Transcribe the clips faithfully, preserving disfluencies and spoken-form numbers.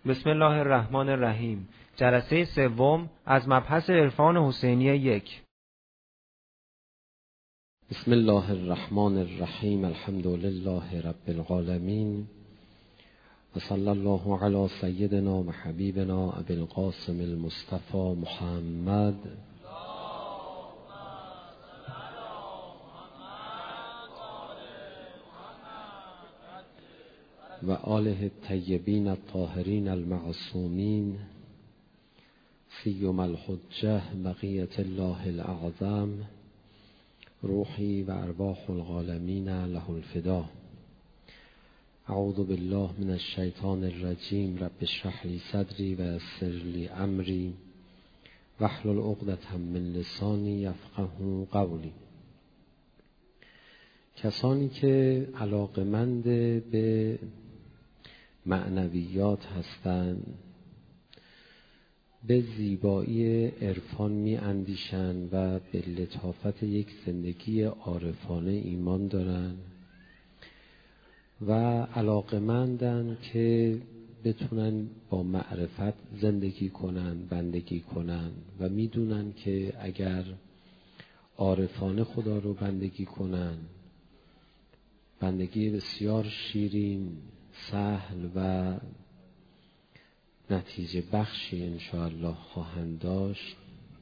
بسم الله الرحمن الرحیم. جلسه سوم از مبحث عرفان حسینی یک. بسم الله الرحمن الرحیم. الحمد لله رب العالمین و صلی الله علی سیدنا و حبیبنا ابی القاسم المصطفى محمد و آله الطیبین الطاهرین المعصومین سیم الحجه بقیة الله الاعظم روحی و ارواح العالمین له الفدا. اعوذ بالله من الشیطان الرجیم. رب اشرح لی صدری و یسر لی امری واحلل عقدة من لسانی یفقهوا قولی. کسانی که علاقمند به معنویات هستند به زیبایی عرفان می اندیشند و به لطافت یک زندگی عارفانه ایمان دارند و علاقمندند که بتونن با معرفت زندگی کنند، بندگی کنند و میدونن که اگر عارفانه خدا رو بندگی کنند، بندگی بسیار شیرین، سهل و نتیجه بخشی انشاءالله خواهند داشت.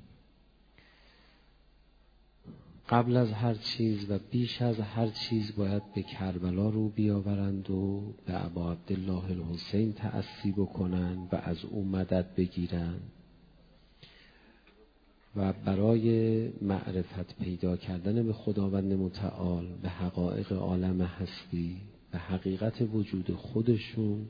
قبل از هر چیز و بیش از هر چیز باید به کربلا رو بیاورند و به ابا عبدالله الحسین تأسی بکنند و از او مدد بگیرند و برای معرفت پیدا کردن به خداوند متعال، به حقایق عالم هستی، به حقیقت وجود خودشون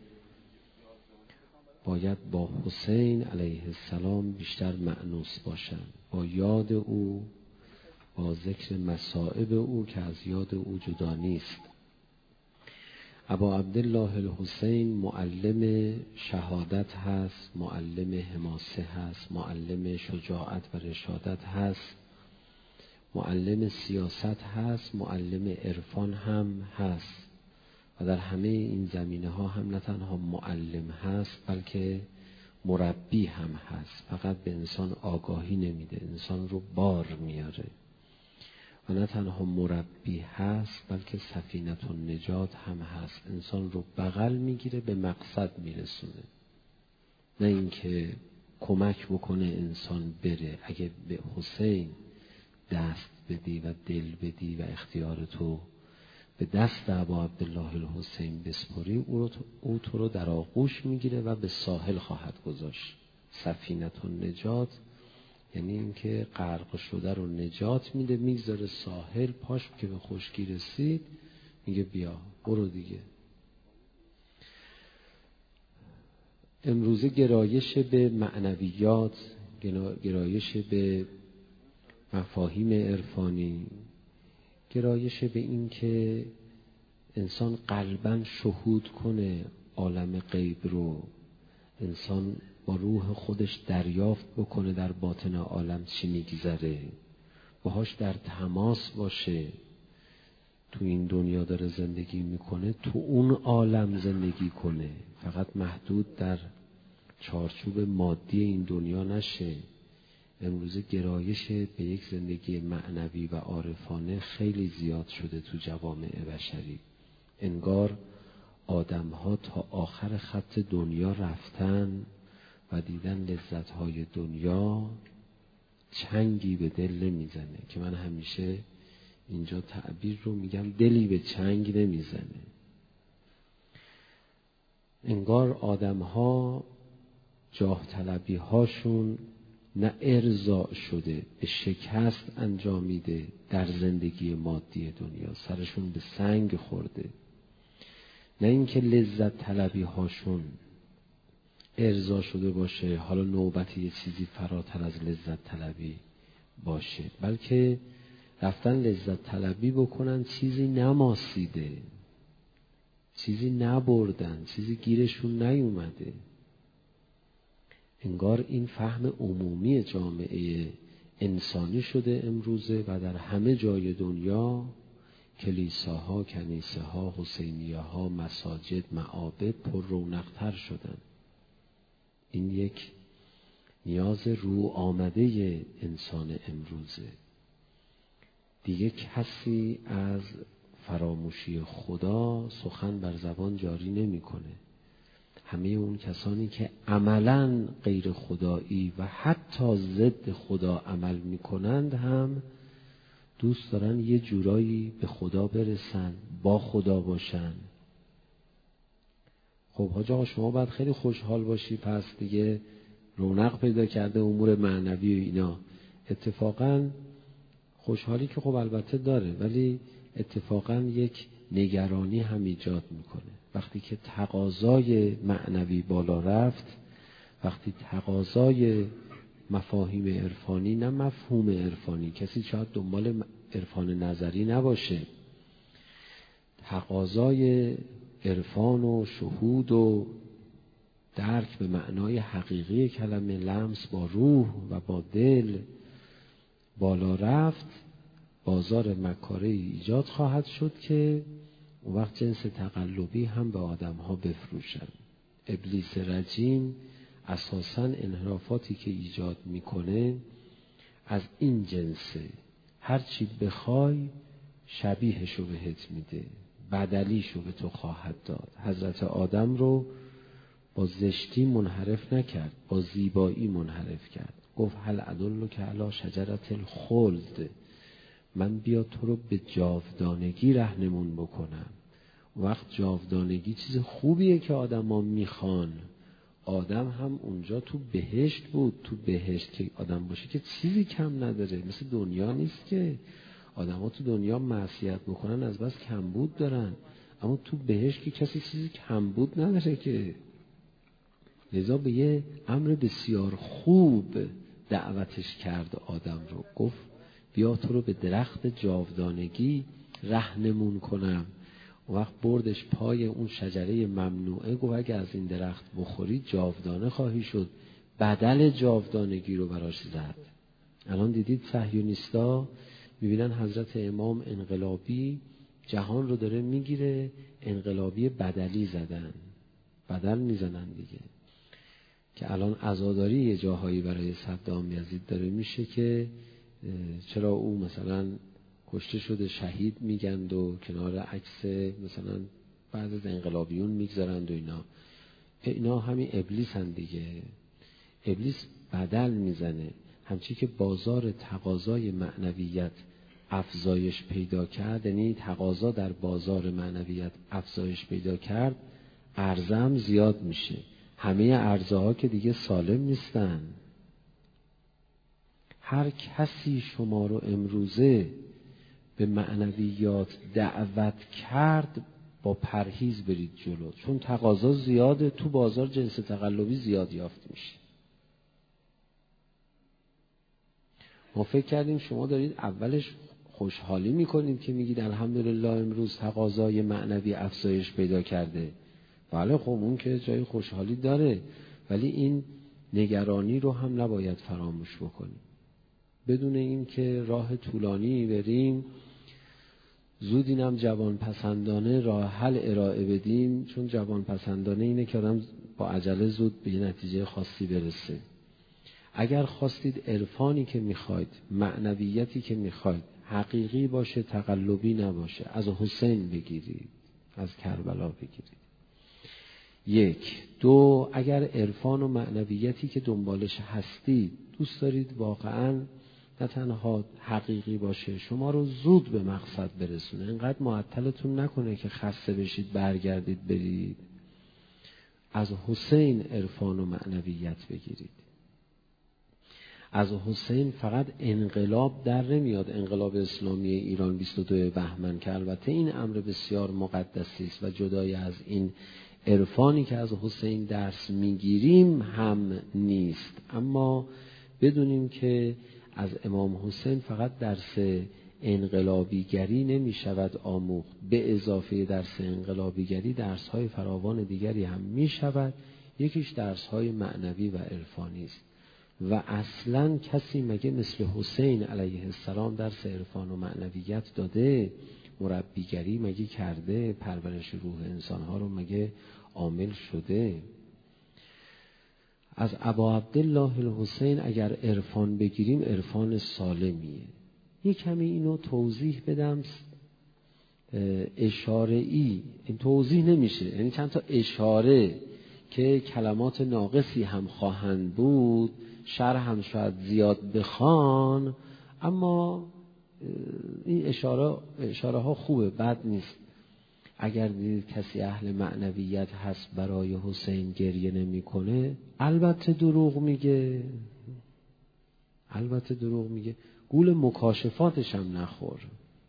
باید با حسین علیه السلام بیشتر مأنوس باشند، با یاد او، با ذکر مصائب او که از یاد او جدا نیست. ابا عبدالله الحسین معلم شهادت هست، معلم حماسه هست، معلم شجاعت و رشادت هست، معلم سیاست هست، معلم عرفان هم هست و در همه این زمینه ها هم نه تنها معلم هست بلکه مربی هم هست. فقط به انسان آگاهی نمیده، انسان رو بار میاره و نه تنها مربی هست بلکه سفینه النجات هم هست، انسان رو بغل میگیره به مقصد میرسونه، نه اینکه کمک بکنه انسان بره. اگه به حسین دست بدی و دل بدی و اختیار تو به دست ابا عبدالله الحسین بسپری، او, او تو رو در آغوش میگیره و به ساحل خواهد گذاشت. سفینه النجات یعنی اینکه غرق شده رو نجات میده، میگذاره ساحل، پاش که به خشکی رسید میگه بیا برو دیگه. امروزه گرایش به معنویات، گرایش به مفاهیم عرفانی، گرایش به این که انسان قلباً شهود کنه عالم غیب رو، انسان با روح خودش دریافت بکنه در باطن عالم چی میگذره، باهاش در تماس باشه. تو این دنیا داره زندگی میکنه، تو اون عالم زندگی کنه، فقط محدود در چارچوب مادی این دنیا نشه. امروزه گرایش به یک زندگی معنوی و عارفانه خیلی زیاد شده تو جوامع بشری. انگار آدم‌ها تا آخر خط دنیا رفتن و دیدن لذت‌های دنیا چنگی به دل نمیزنه، که من همیشه اینجا تعبیر رو میگم دلی به چنگ نمیزنه. انگار آدم‌ها جاه طلبی هاشون نه ارضا شده، به شکست انجامیده در زندگی مادی دنیا، سرشون به سنگ خورده. نه اینکه لذت طلبی هاشون ارضا شده باشه، حالا نوبت یه چیزی فراتر از لذت طلبی باشه، بلکه رفتن لذت طلبی بکنن چیزی نماسیده، چیزی نبردن، چیزی گیرشون نیومده. انگار این فهم عمومی جامعه انسانی شده امروزه و در همه جای دنیا کلیساها، کنیسه ها، حسینیه ها، مساجد، معابد پر رونق‌تر شدن. این یک نیاز رو آمده انسان امروزه. دیگه کسی از فراموشی خدا سخن بر زبان جاری نمیکنه. همه اون کسانی که عملاً غیر خدایی و حتی ضد خدا عمل میکنند هم دوست دارن یه جورایی به خدا برسن، با خدا باشن. خب حاج آقا شما باید خیلی خوشحال باشی، پس دیگه رونق پیدا کرده امور معنوی و اینا. اتفاقاً خوشحالی که خب البته داره، ولی اتفاقاً یک نگرانی هم ایجاد میکنه. وقتی که تقاضای معنوی بالا رفت، وقتی تقاضای مفاهیم عرفانی، نه مفهوم عرفانی، کسی شاید دنبال عرفان نظری نباشه، تقاضای عرفان و شهود و درک به معنای حقیقی کلمه، لمس با روح و با دل بالا رفت، بازار مکاره ایجاد خواهد شد که اون وقت جنس تقلبی هم به آدم ها بفروشن. ابلیس رجیم اساساً انحرافاتی که ایجاد میکنه از این جنسه. هر چی بخوای شبیهشو بهت میده، بدلیشو به تو خواهد داد. حضرت آدم رو با زشتی منحرف نکرد، با زیبایی منحرف کرد. گفت هل ادلک علی شجرة الخلد، من بیا تو رو به جاودانگی رهنمون بکنم. وقت جاودانگی چیز خوبیه که آدم ها میخوان. آدم هم اونجا تو بهشت بود. تو بهشت که آدم باشه که چیزی کم نداره، مثل دنیا نیست که آدم ها تو دنیا معصیت بکنن از بس کمبود دارن، اما تو بهشت که کسی چیزی کمبود نداره که. لذا به یه امر بسیار خوب دعوتش کرد آدم رو. گفت بیا تو رو به درخت جاودانگی رهنمون کنم. وقت بردش پای اون شجره ممنوعه، گفت اگه از این درخت بخوری جاودانه خواهی شد. بدل جاودانگی رو براش زد. الان دیدید صهیونیستا میبینن حضرت امام انقلابی جهان رو داره میگیره، انقلابی بدلی زدن، بدل میزنن دیگه. که الان عزاداری یه جاهایی برای صدام یزید داره میشه که چرا او مثلا کشته شده شهید میگند و کنار عکس مثلا بعض از انقلابیون میگذارند و اینا. اینا همین ابلیس هن دیگه. ابلیس بدل میزنه. همچی که بازار تقاضای معنویت افزایش پیدا کرد، یعنی تقاضا در بازار معنویت افزایش پیدا کرد، عرضه هم زیاد میشه. همه عرضه ها که دیگه سالم نیستن. هر کسی شما رو امروزه به معنویات دعوت کرد، با پرهیز برید جلو، چون تقاضا زیاده. تو بازار جنس تقلبی زیاد یافت میشه. ما فکر کردیم شما دارید اولش خوشحالی میکنید که میگید الحمدلله امروز تقاضای معنوی افزایش پیدا کرده. بله خب اون که جای خوشحالی داره، ولی این نگرانی رو هم نباید فراموش بکنیم. بدون این که راه طولانی بریم، زود اینم جوان پسندانه راه حل ارائه بدیم، چون جوان پسندانه اینه که آدم با عجله زود به یه نتیجه خاصی برسه. اگر خواستید عرفانی که میخواید، معنویتی که میخواید حقیقی باشه، تقلبی نباشه، از حسین بگیرید، از کربلا بگیرید. یک. دو، اگر عرفان و معنویتی که دنبالش هستید دوست دارید واقعاً نه تنها حقیقی باشه، شما رو زود به مقصد برسونه، اینقدر معطلتون نکنه که خسته بشید برگردید برید، از حسین عرفان و معنویت بگیرید. از حسین فقط انقلاب در نمیاد. انقلاب اسلامی ایران بیست و دو بهمن که البته این امر بسیار مقدسی است و جدای از این عرفانی که از حسین درس میگیریم هم نیست، اما بدونیم که از امام حسین فقط درس انقلابیگری نمی شود آموخت، به اضافه درس انقلابیگری درس های فراوان دیگری هم می شود. یکیش درس های معنوی و عرفانی است. و اصلا کسی مگه مثل حسین علیه السلام درس عرفان و معنویت داده؟ مربیگری مگه کرده؟ پرورش روح انسانها رو مگه عامل شده؟ از ابا عبدالله الحسین اگر عرفان بگیریم عرفان سالمیه. یک کمی اینو توضیح بدم اشاره ای، این توضیح نمیشه، یعنی چند تا اشاره که کلمات ناقصی هم خواهند بود، شرح هم شاید زیاد بخوان، اما این اشاره اشاره ها خوبه، بد نیست. اگر دیدید کسی اهل معنویت هست برای حسین گریه نمیکنه، البته دروغ میگه، البته دروغ میگه. گول مکاشفاتش هم نخور.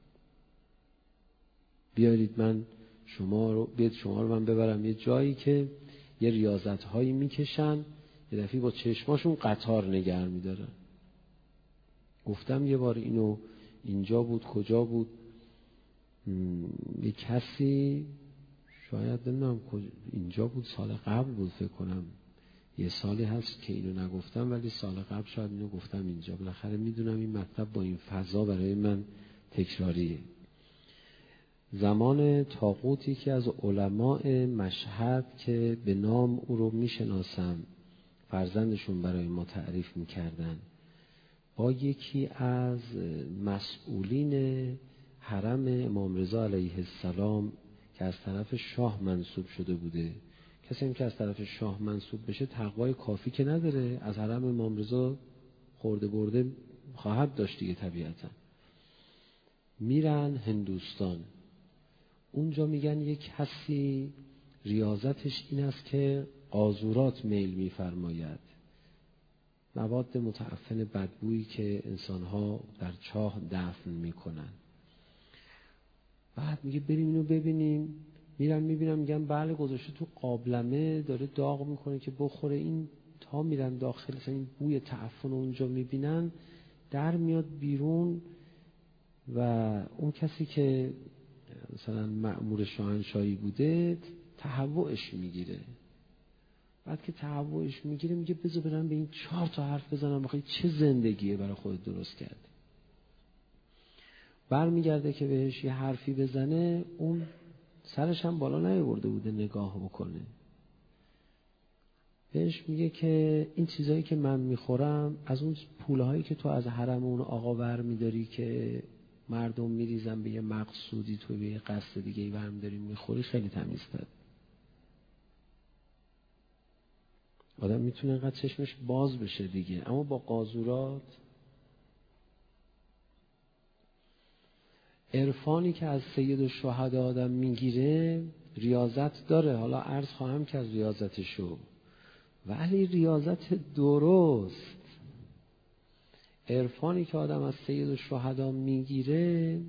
بیارید من شما رو بیاد شما رو من ببرم یه جایی که یه ریاضت هایی میکشن، یه دفعه با چشماشون قطار نگر میدارن. گفتم یه بار اینو اینجا بود، کجا بود، یه کسی شاید نمیدونم اینجا بود، سال قبل بود فکر کنم، یه سالی هست که اینو نگفتم ولی سال قبل شاید اینو گفتم اینجا. بالاخره میدونم این مطلب با این فضا برای من تکراریه. زمان طاغوتی که از علماء مشهد که به نام او رو میشناسم فرزندشون برای ما تعریف میکردن، با یکی از مسئولین حرم امام رضا علیه السلام که از طرف شاه منصوب شده بوده، کسی هم که از طرف شاه منصوب بشه تقوای کافی که نداره، از حرم امام رضا خورده برده خواهد داشت دیگه طبیعتا. میرن هندوستان، اونجا میگن یک کسی ریاضتش این است که قاذورات میل میفرماید، مواد متعفن بدبویی که انسانها در چاه دفن میکنن. بعد میگه بریم اینو ببینیم. میرم میبینم، میگن بله گذاشته تو قابلمه داره داغ میکنه که بخوره. این تا میرن داخل این بوی تعفن اونجا میبینن، در میاد بیرون و اون کسی که مثلا مأمور شاهنشاهی بوده تهوعش میگیره. بعد که تهوعش میگیره میگه بذار برم به این چهار تا حرف بزنم بخوای چه زندگیه برای خودت درست کردی. برمیگرده که بهش یه حرفی بزنه، اون سرش هم بالا نیاورده بوده نگاه بکنه. بهش میگه که این چیزایی که من میخورم از اون پولهایی که تو از حرم اون آقا ور میداری که مردم میریزن به یه مقصودی، تو به یه قصد دیگه ای برمیداری میخوری، خیلی تمیزتر. آدم میتونه اینقدر چشمش باز بشه دیگه. اما با قاذورات، عرفانی که از سید الشهدا آدم میگیره ریاضت داره. حالا عرض خواهم که از ریاضتشو، ولی ریاضت درست. عرفانی که آدم از سید الشهدا میگیره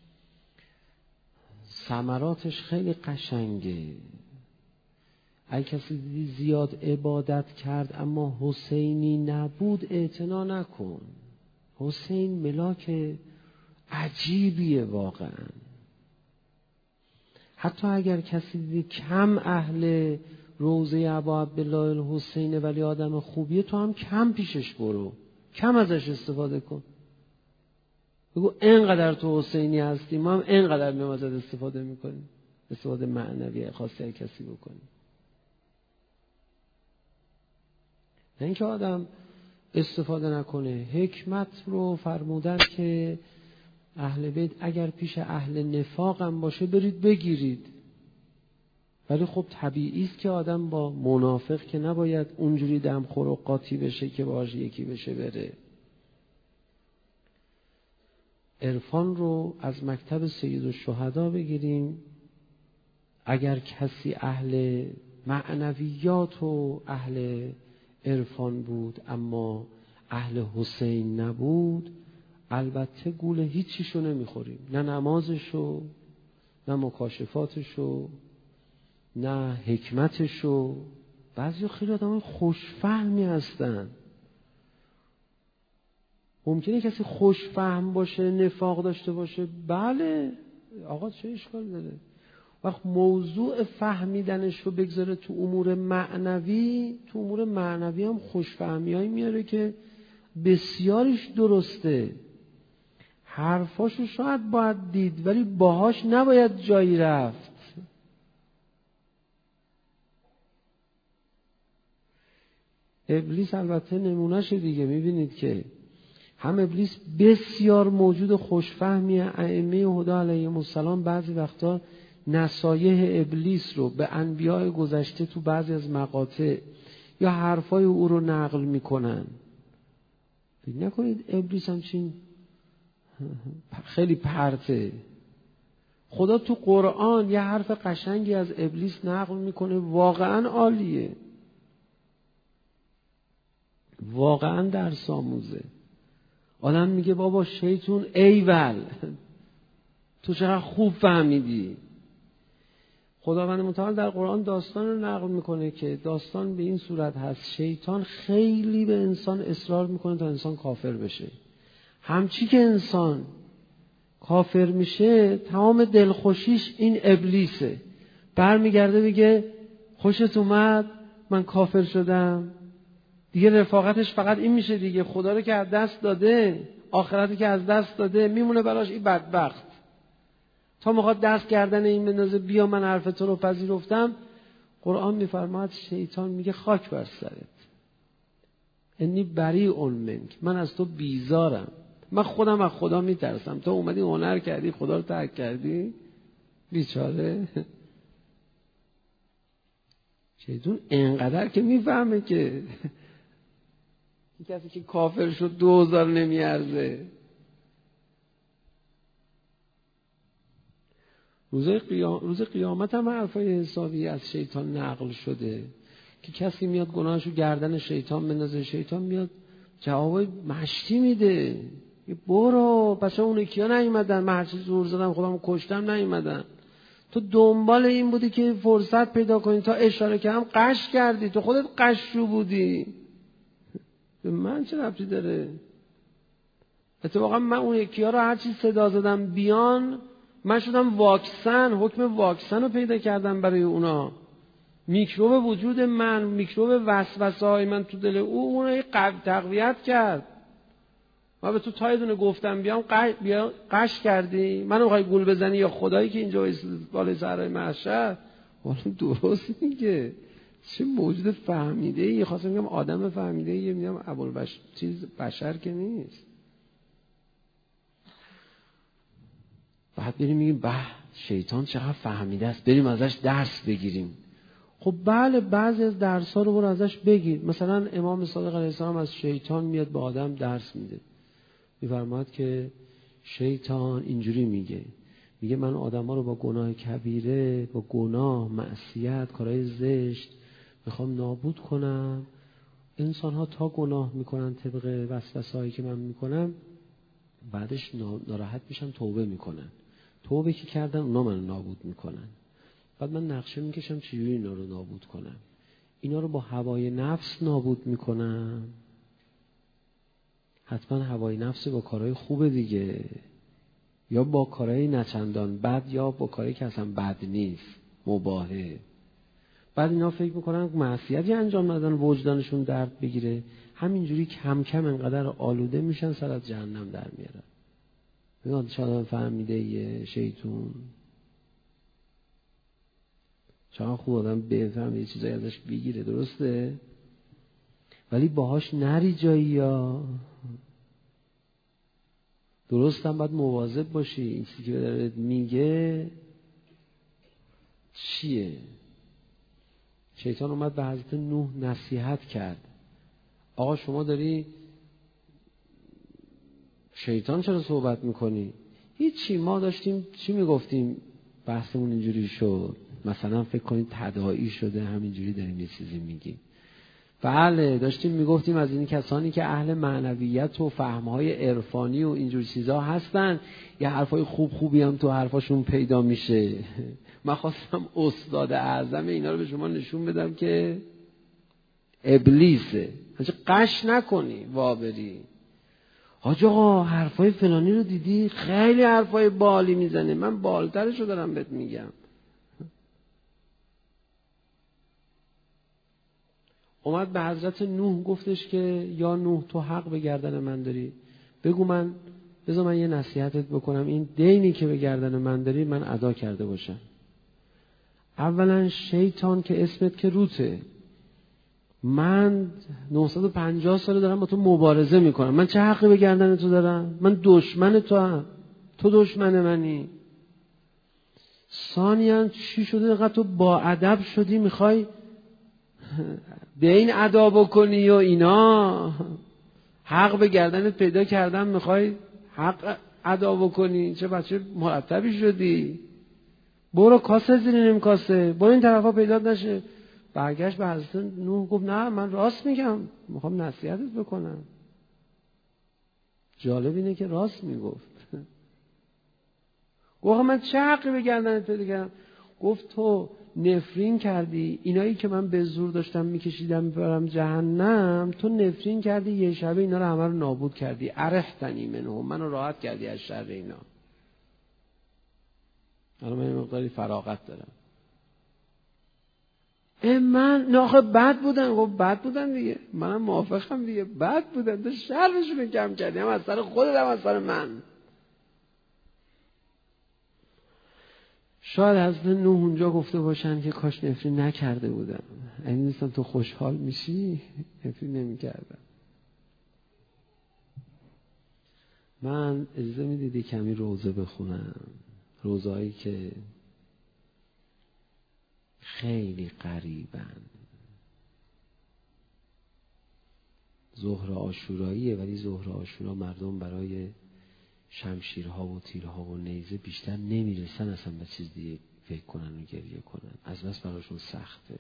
ثمراتش خیلی قشنگه. اگه کسی دیدی زیاد عبادت کرد اما حسینی نبود، اعتنا نکن. حسین ملاک عجیبیه واقعا. حتی اگر کسی دیدی کم اهل روضه ابا عبدالله الحسین ولی آدم خوبیه، تو هم کم پیشش برو، کم ازش استفاده کن. بگو اینقدر تو حسینی هستی، ما هم اینقدر میام ازت استفاده میکنیم، استفاده معنوی خاصی از کسی بکنیم. نه اینکه آدم استفاده نکنه. حکمت رو فرمودن که اهل بیت اگر پیش اهل نفاق هم باشه برید بگیرید، ولی خب طبیعی است که آدم با منافق که نباید اونجوری دمخور و قاطی بشه که باهاش یکی بشه بره. عرفان رو از مکتب سید الشهدا بگیریم. اگر کسی اهل معنویات و اهل عرفان بود اما اهل حسین نبود، البته گول هیچیشو نمیخوریم، نه نمازشو، نه مکاشفاتشو، نه حکمتشو. بعضی خیلی آدم خوشفهمی هستن. ممکنه کسی خوشفهم باشه، نفاق داشته باشه، بله آقا چه اشکال داره. وقت موضوع فهمیدنش رو بگذاره تو امور معنوی، تو امور معنوی هم خوشفهمی هایی میاره که بسیاریش درسته. حرفاشو شاید باید دید ولی باهاش نباید جایی رفت. ابلیس البته نمونهشه دیگه. میبینید که هم ابلیس بسیار موجود خوشفهمیه. ائمه هدی علیهم السلام بعضی وقتا نصایح ابلیس رو به انبیاء گذشته تو بعضی از مقاطع یا حرفای او رو نقل میکنن. فکر نکنید ابلیس همچین خیلی پرته. خدا تو قرآن یه حرف قشنگی از ابلیس نقل میکنه، واقعا عالیه، واقعا درس آموزه. آدم میگه بابا شیطون ایول تو چقدر خوب فهمیدی. خداوند متعال در قرآن داستان رو نقل میکنه که داستان به این صورت هست: شیطان خیلی به انسان اصرار میکنه تا انسان کافر بشه. همچی که انسان کافر میشه تمام دلخوشیش این ابلیسه. برمیگرده میگه خوشت اومد من کافر شدم. دیگه رفاقتش فقط این میشه دیگه، خدا رو که از دست داده، آخرتی که از دست داده، میمونه براش این بدبخت. تا میخواد دست گردن این بندازه بیا من حرف تو رو پذیرفتم. قرآن میفرماید شیطان میگه خاک بر سرت، انی بریء منک، من از تو بیزارم، من خودم از خدا میترسم، تو اومدی هنر کردی خدا رو ترک کردی. بیچاره شیطان اینقدر که میفهمه که کسی که کافر شد دو هزار نمیارزه. روز قیام... روز قیامت هم حرفای حسابی از شیطان نقل شده که کسی میاد گناهشو گردن شیطان بندازه، شیطان میاد جواب مشتی میده، برو پس اون کیا نیومدن، من هر چیز زور زدم خودمو کشتم نیومدن، تو دنبال این بودی که فرصت پیدا کنی، تا اشاره کردم قش کردی، تو خودت قشو بودی، به من چه ربطی داره؟ اتفاقا من اون یکی ها رو هر چی صدا زدم بیان، من شدم واکسن، حکم واکسن رو پیدا کردم برای اونا. میکروب وجود من، میکروب وسوسه های من تو دل او، اون رو قوی تقویت کرد. من به تو تا یه دونه گفتم بیام قش, بیا قش کردی، منو میخوای گول بزنی یا خدایی که اینجا بالای سرای محشر؟ والا درست میگه. چه موجود فهمیده ای، خواستم میگم آدم فهمیده ای، میگم ابوالبشر چیز بشر که نیست. بعد بریم میگیم به شیطان چقدر فهمیده است، بریم ازش درس بگیریم. خب بله بعضی از درس ها رو برو ازش بگیر. مثلا امام صادق علیه السلام از شیطان میاد به آدم درس میده، میفرماد که شیطان اینجوری میگه، میگه من آدم ها رو با گناه کبیره، با گناه، معصیت، کارهای زشت میخوام نابود کنم. انسان ها تا گناه میکنن طبق وسوسه هایی که من میکنم، بعدش ناراحت میشن توبه میکنن، توبه که کردن اونا من نابود میکنن. بعد من نقشه میکشم چجوری اینا رو نابود کنم. اینا رو با هوای نفس نابود میکنم. حتما هوای نفس با کارهای خوبه دیگه، یا با کارهای نچندان بد، یا با کارهایی که اصلا بد نیست، مباحه. بعد اینا فکر میکنن معصیتی انجام ندادن وجدانشون درد بگیره، همینجوری کم کم انقدر آلوده میشن سر از جهنم در میارن. میگن چقدر فهمیده یه شیطون، چقدر خوب آدم بفهم یه چیزایی ازش بگیره، درسته؟ ولی باهاش نری جایی، یا درست هم باید مواظب باشی. این چیزی که داره میگه چیه؟ شیطان اومد به حضرت نوح نصیحت کرد، آقا شما داری شیطان چرا صحبت میکنی؟ هیچی، ما داشتیم چی میگفتیم بحثمون اینجوری شد، مثلا فکر کنید تداعی شده همینجوری داریم یه چیزی میگیم. بله داشتیم میگفتیم از این کسانی که اهل معنویت و فهمهای عرفانی و اینجور چیزا هستن، یه حرفای خوب خوبی هم تو حرفاشون پیدا میشه. من خواستم استاد اعظم اینا رو به شما نشون بدم که ابلیسه. هنچه قش نکنی وابری حاج آقا حرفای فلانی رو دیدی خیلی حرفای بالی میزنه، من بالترش رو دارم بهت میگم. اومد به حضرت نوح گفتش که یا نوح تو حق به گردن من داری، بگو من بذار من یه نصیحتت بکنم، این دینی که به گردن من داری من ادا کرده باشم. اولا شیطان که اسمت که روته، من نهصد و پنجاه ساله دارم با تو مبارزه میکنم، من چه حقی به گردن تو دارم؟ من دشمن تو هم، تو دشمن منی. ثانیاً چی شده اینقدر تو با ادب شدی میخوای به این ادا بکنی و اینا؟ حق به گردنت پیدا کردم میخوای حق ادا بکنی؟ چه بچه مرتبی شدی؟ برو کاسه زیر نیم کاسه، برو این طرفا پیدا نشه. برگشت به حضرت نوح گفت نه من راست میگم، میخوام نصیحتت بکنم. جالب اینه که راست میگفت. گفت من چه حقی به گردنت پیدا کردم؟ گفت تو نفرین کردی، اینایی که من به زور داشتم میکشیدم برم جهنم، تو نفرین کردی یه شبه اینا رو همه رو نابود کردی. ارحتنی منهم، منو راحت کردی از شر اینا. الان من یه مقداری فراغت دارم. من ناخه بد بودن. خب بد بودن دیگه، منم موافقم دیگه، بد بودن، تو شرشون کم کردی، هم از سر خودت هم از سر من. شاید حضرت نوح اونجا گفته باشن که کاش نفرین نکرده بودم، اگه نیستم تو خوشحال میشی نفرین نمی کردم. من اجازه میدیدی کمی روزه بخونم، روزهایی که خیلی غریبن. ظهر عاشوراییه، ولی ظهر عاشورا مردم برای شمشیرها و تیرها و نیزه بیشتر نمیرسن اصلا به چیز دیگه فکر کنن و گریه کنن، از بس براشون سخته.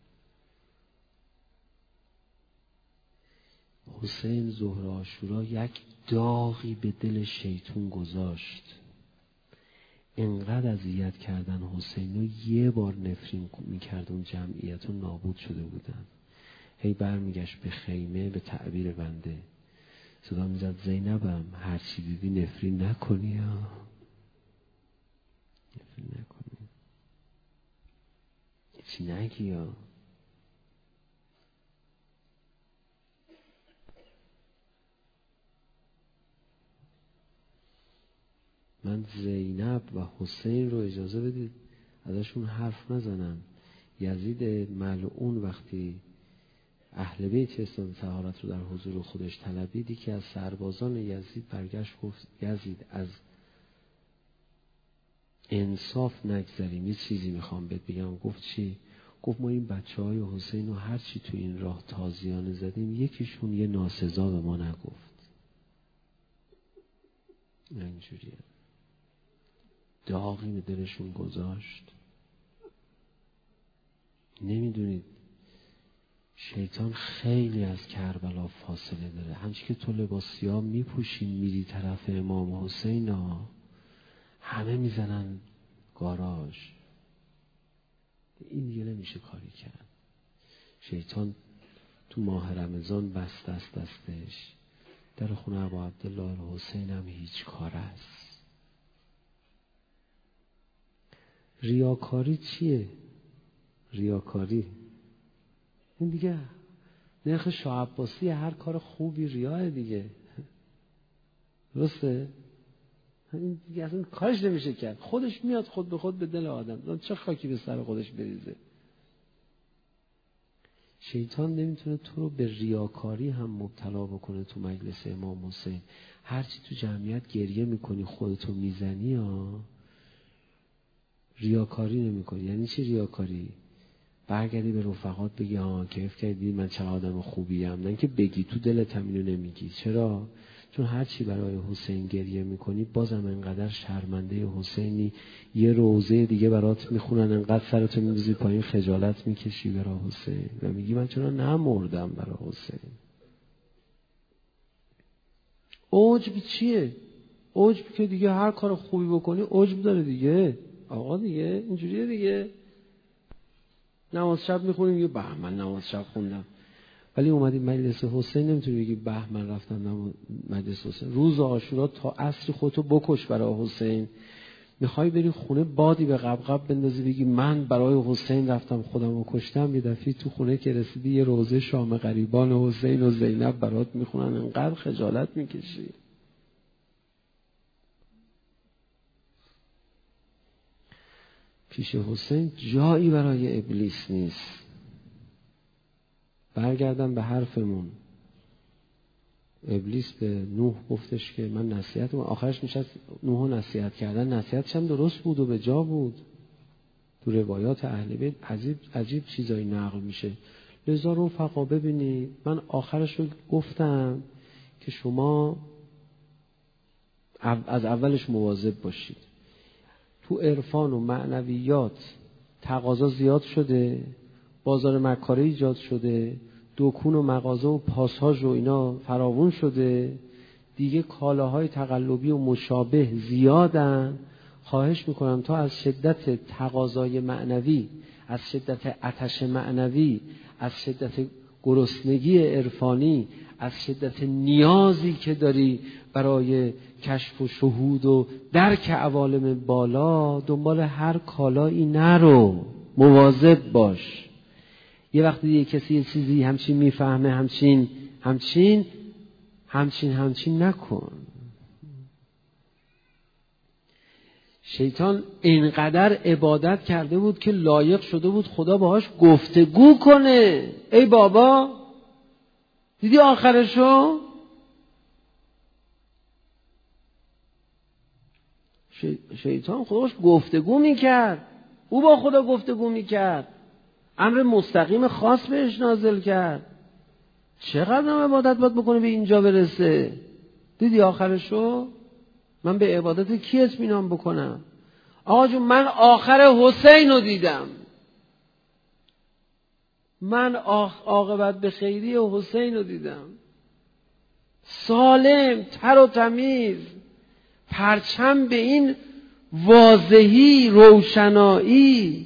حسین ظهر عاشورا یک داغی به دل شیطون گذاشت. انقدر اذیت کردن حسین رو، یه بار نفرین میکرد اون جمعیت رو، نابود شده بودن. هی برمیگشت به خیمه، به تعبیر بنده صدا میزد زینبم هرچی دیدی نفرین نکنی ها، نفرین نکنی، چی نگی ها. من زینب و حسین رو اجازه بدید ازشون حرف نزنم. یزید ملعون وقتی اهل بیت اسلام طهارت رو در حضور خودش طلبید، که از سربازان یزید برگشت گفت یزید از انصاف نگذریم، یه چیزی میخوام بهت بگم. گفت چی؟ گفت ما این بچه های حسین رو هر چی تو این راه تازیانه زدیم، یکیشون یه ناسزا به ما نگفت. اینجوریه، داغی به دلشون گذاشت. نمیدونید شیطان خیلی از کربلا فاصله داره. همچی که تو لباس سیاه میپوشین میری طرف امام حسین ها، همه میزنن گاراژ. این دیگه نمیشه کاری کرد. شیطان تو ماه رمضان بست دست دستش، در خونه ابا عبدالله الحسین هم هیچ کار است. ریاکاری چیه؟ ریاکاری این دیگه نرخ شاه عباسی هر کار خوبی ریاه دیگه، درسته؟ این دیگه اصلا کارش نمیشه کرد، خودش میاد خود به خود به دل آدم، چه خاکی به سر خودش بریزه. شیطان نمیتونه تو رو به ریاکاری هم مبتلا بکنه. تو مجلس امام حسین هرچی تو جمعیت گریه میکنی خودتو میزنی ها، ریاکاری نمیکنی. یعنی چی ریاکاری؟ برگردی به رفقات بگی ها کیف کردی من چه آدم خوبی ام، نه که بگی تو دلت هم اینو نمیگی. چرا؟ چون هر چی برای حسین گریه میکنی بازم انقدر شرمنده حسینی، یه روزه دیگه برات میخونن انقدر سرتو می‌ریزی پایین خجالت میکشی برای حسین و میگی من چرا نمردم برای حسین. عجب چیه؟ عجب که دیگه هر کار خوبی بکنی عجب داره دیگه آقا، دیگه اینجوریه دیگه. نماز شب میخونیم یه به من نماز شب خوندم، ولی اومدی مجلس حسین نمیتونی بگی به من رفتم مجلس حسین. روز عاشورا تا عصر خودتو بکش برای حسین. میخوای بری خونه بادی به قبقب بندازی بگی من برای حسین رفتم خودم رو کشتم، یه دفعه تو خونه که رسیدی یه روزه شام غریبان حسین و زینب برات میخونن انقدر خجالت میکشی. پیش حسین جایی برای ابلیس نیست. برگردم به حرفمون. ابلیس به نوح گفتش که من نصیحت، آخرش نشست نوح نصیحت کردن، نصیحتش هم درست بود و به جا بود. تو روایات اهل بیت عجیب عجیب چیزایی نقل میشه. لذا رفقا ببینید، من آخرش رو گفتم که شما از اولش مواظب باشید. تو عرفان و معنویات تقاضا زیاد شده، بازار مکاره ایجاد شده، دکون و مغازه و پاساژ و اینا فراوون شده، دیگه کالاهای تقلبی و مشابه زیادن. خواهش میکنم تا از شدت تقاضای معنوی، از شدت آتش معنوی، از شدت گرسنگی عرفانی، از شدت نیازی که داری برای کشف و شهود و درک عوالم بالا، دنبال هر کالایی نرو، مواظب باش. یه وقتی یه کسی یه چیزی همچین میفهمه، همچین همچین همچین همچین نکن. شیطان اینقدر عبادت کرده بود که لایق شده بود خدا باهاش گفتگو کنه. ای بابا دیدی آخرشو؟ شیطان خدا باهاش گفتگو میکرد، او با خدا گفتگو میکرد، امر مستقیم خاص بهش نازل کرد. چقدر هم عبادت باید بکنه به اینجا برسه؟ دیدی آخرشو؟ من به عبادت کی اطمینان بکنم؟ آقا جون من آخر حسین رو دیدم، من عاقبت به خیری حسین رو دیدم، سالم تر و تمیز، پرچم به این واضحی روشنایی.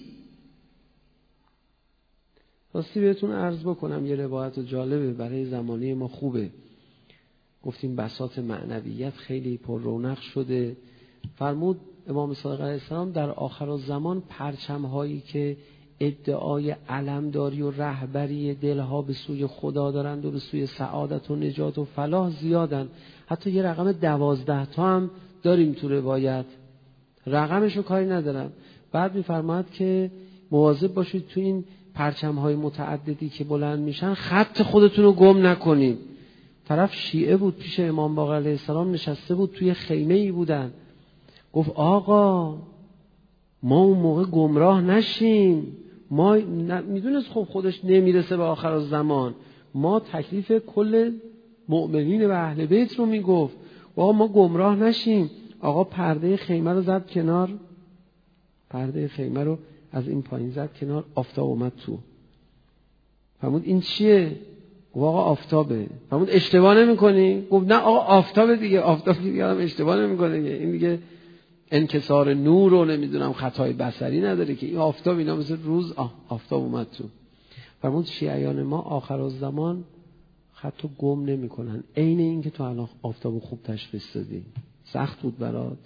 راستی بهتون عرض بکنم یه روایت جالبه برای زمانه ما خوبه. گفتیم بساط معنویت خیلی پر رونق شده. فرمود امام صادق علیه السلام در آخر الزمان پرچم هایی که ادعای علمداری و رهبری دلها به سوی خدا دارند و به سوی سعادت و نجات و فلاح زیادن. حتی یه رقم دوازده تا هم داریم تو روایت، رقمشو کاری ندارم. بعد میفرماد که مواظب باشید تو این پرچم های متعددی که بلند میشن خط خودتون رو گم نکنید. طرف شیعه بود، پیش امام باقر علیه السلام نشسته بود، توی خیمه ای بودن. گفت آقا ما اون موقع گمراه نشیم، ما میدونست خب خودش نمیرسه به آخر الزمان، ما تکلیف کل مؤمنین و اهل بیت رو میگفت، آقا ما گمراه نشیم. آقا پرده خیمه رو زد کنار، پرده خیمه رو از این پایین زد کنار، آفتاب اومد تو. فرمود این چیه؟ گفت آقا آفتابه. فرمود اشتباه نمی کنی؟ گفت نه آقا آفتابه دیگه، آفتاب دیگه آدم اشتباه نمی کنه، این دیگه انکسار نور رو نمیدونم خطای بصری نداره که این آفتاب، اینا مثل روز آه آفتاب اومد تو. فرمود شیعیان ما آخر الزمان خطو گم نمی کنن. عین این که تو الان آفتابو خوب تشخیص دادی. سخت بود برات؟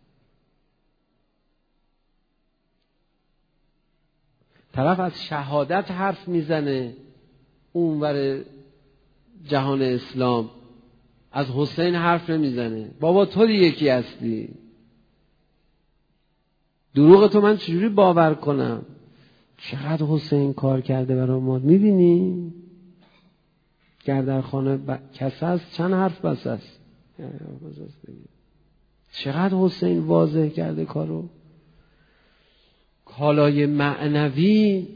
طرف از شهادت حرف میزنه اونور جهان اسلام، از حسین حرف نمیزنه. بابا تو دیگه کی هستی؟ دروغ تو من چجوری باور کنم؟ چقدر حسین کار کرده برای ما، میبینی؟ گر در خانه ب... کس هست چند حرف بس است. چقدر حسین واضح کرده کارو. کالای معنوی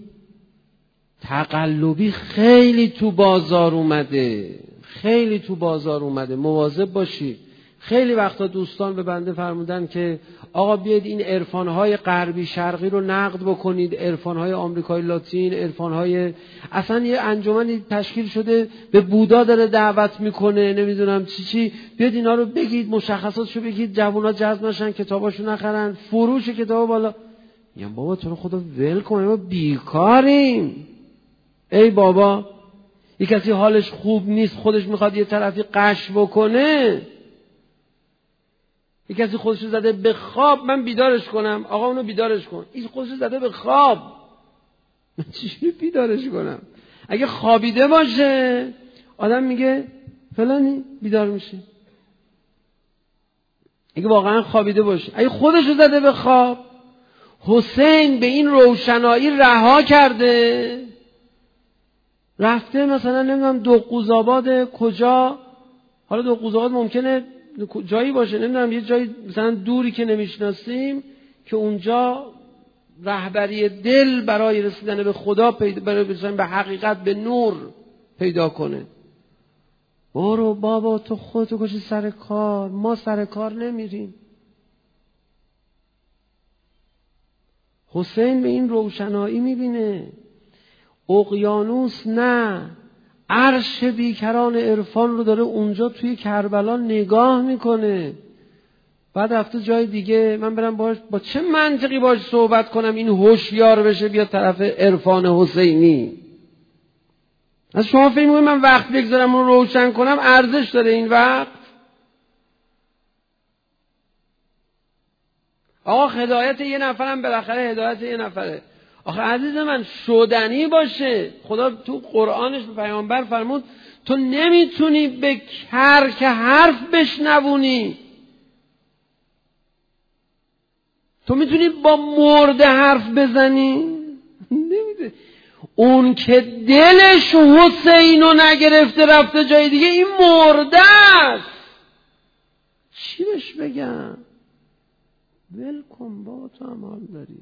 تقلبی خیلی تو بازار اومده، خیلی تو بازار اومده، مواظب باشی. خیلی وقتا دوستان به بنده فرمودن که آقا بیاید این عرفان‌های غربی شرقی رو نقد بکنید، عرفان‌های آمریکای لاتین، عرفان‌های اصلا یه انجمنی تشکیل شده به بودا داره دعوت میکنه، نمیدونم چی چی، بیاید اینا رو بگید، مشخصاتشو بگید، جوونا جذب نشن، کتاباشو نخرن، فروش کتاب بالا. میگم بابا تو رو خدا ول کن، ما بیکاریم. ای بابا یک کسی حالش خوب نیست، خودش میخواد یه طرفی قش بکنه، یک کسی خودشو زده به خواب، من بیدارش کنم، آقا اونو بیدارش کن، این خودشو زده به خواب، من چجوری بیدارش کنم؟ اگه خوابیده باشه آدم میگه فلانی بیدار میشه، اگه واقعا خوابیده باشه. اگه خودشو زده به خواب، حسین به این روشنایی رها کرده، رفته مثلا نمیدونم دقوزآباد کجا، حالا دقوزآباد ممکنه جایی باشه نمیدونم یه جایی مثلا دوری که نمیشناسیم که اونجا رهبری دل برای رسیدن به خدا پیدا، برای رسیدن به حقیقت، به نور پیدا کنه. برو بابا تو خودتو کشی سر کار، ما سر کار نمیریم. حسین به این روشنایی میبینه. اقیانوس نه، عرش بیکران عرفان رو داره اونجا توی کربلا نگاه میکنه. بعد رفته جای دیگه، من برم باش با چه منطقی باش صحبت کنم این هوشیار بشه بیاد طرف عرفان حسینی؟ از شما فکر می‌کنید من وقت بگذارم اون رو روشن کنم ارزش داره این وقت؟ آقا هدایت یه نفرم بالاخره هدایت یه نفره. آخه عزیز من شدنی باشه. خدا تو قرآنش به پیامبر فرمود تو نمیتونی به کر که حرف بشنوونی، تو میتونی با مرده حرف بزنی؟ نمیده. اون که دلش حسینو نگرفته رفته جای دیگه این مرده است. چی بهش بگم؟ ول کن با تو هم حال داری.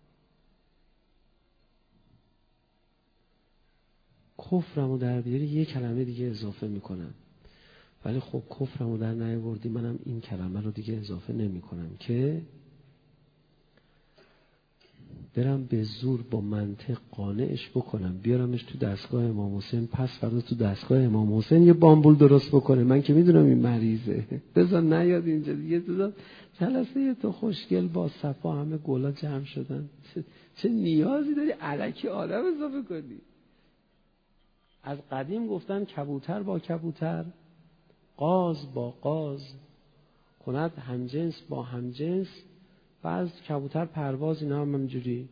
کفرمو در بیاری یه کلمه دیگه اضافه میکنم، ولی خب کفرمو در نیاوردی منم این کلمه رو دیگه اضافه نمی کنم که برم به زور با منطق قانعش بکنم بیارمش تو دستگاه امام حسین، پس فردا تو دستگاه امام حسین یه بامبول درست بکنه. من که میدونم این مریضه، بذار نیاد اینجا دیگه. تو جلسه تو خوشگل با صفا همه گلا جمع شدن، چه, چه نیازی داری الکی آدم اضافه کنی؟ از قدیم گفتن کبوتر با کبوتر، قاز با قاز کند همجنس با همجنس، بعض کبوتر پرواز اینا هم همجوری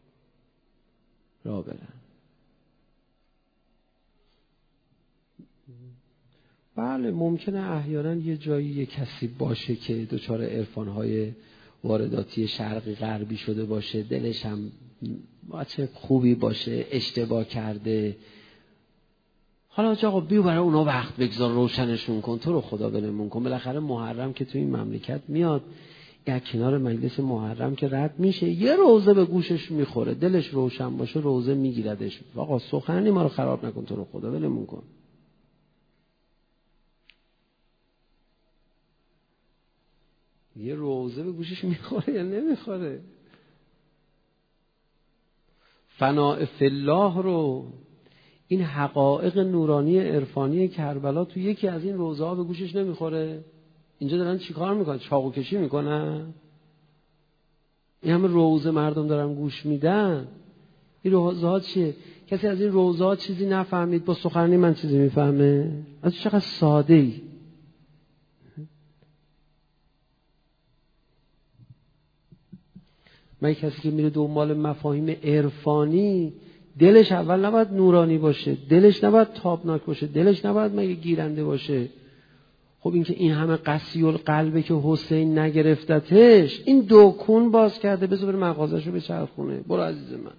را برن. بله ممکنه احیانا یه جایی یه کسی باشه که دچار عرفان‌های وارداتی شرقی غربی شده باشه، دلش هم بچه خوبی باشه، اشتباه کرده. حالا آقا بیو برای اونا وقت بگذار، روشنشون کن، تو رو خدا بنمون کن. بالاخره محرم که تو این مملکت میاد، یک کنار مجلس محرم که رد میشه یه روزه به گوشش میخوره، دلش روشن باشه روزه میگیردش. آقا سخنی ما رو خراب نکن، تو رو خدا بنمون کن. یه روزه به گوشش میخوره یا نمیخوره؟ فناء فی الله رو، این حقایق نورانی عرفانی کربلا تو یکی از این روزه ها به گوشش نمیخوره؟ اینجا دارن چیکار میکنن؟ چاقو کشی میکنن؟ این همه روزه مردم دارن گوش میدن. این روزه ها چیه؟ کسی از این روزه ها چیزی نفهمید؟ با سخنرانی من چیزی میفهمه؟ از چقدر ساده ای. من کسی که میره دنبال مفاهیم عرفانی دلش اول نباید نورانی باشه، دلش نباید تابناک باشه، دلش نباید مگه گیرنده باشه. خب این که این همه قسی القلبه که حسین نگرفتتش، این دکون باز کرده، بذار بره مغازه‌شو بچرخونه. برو عزیز من.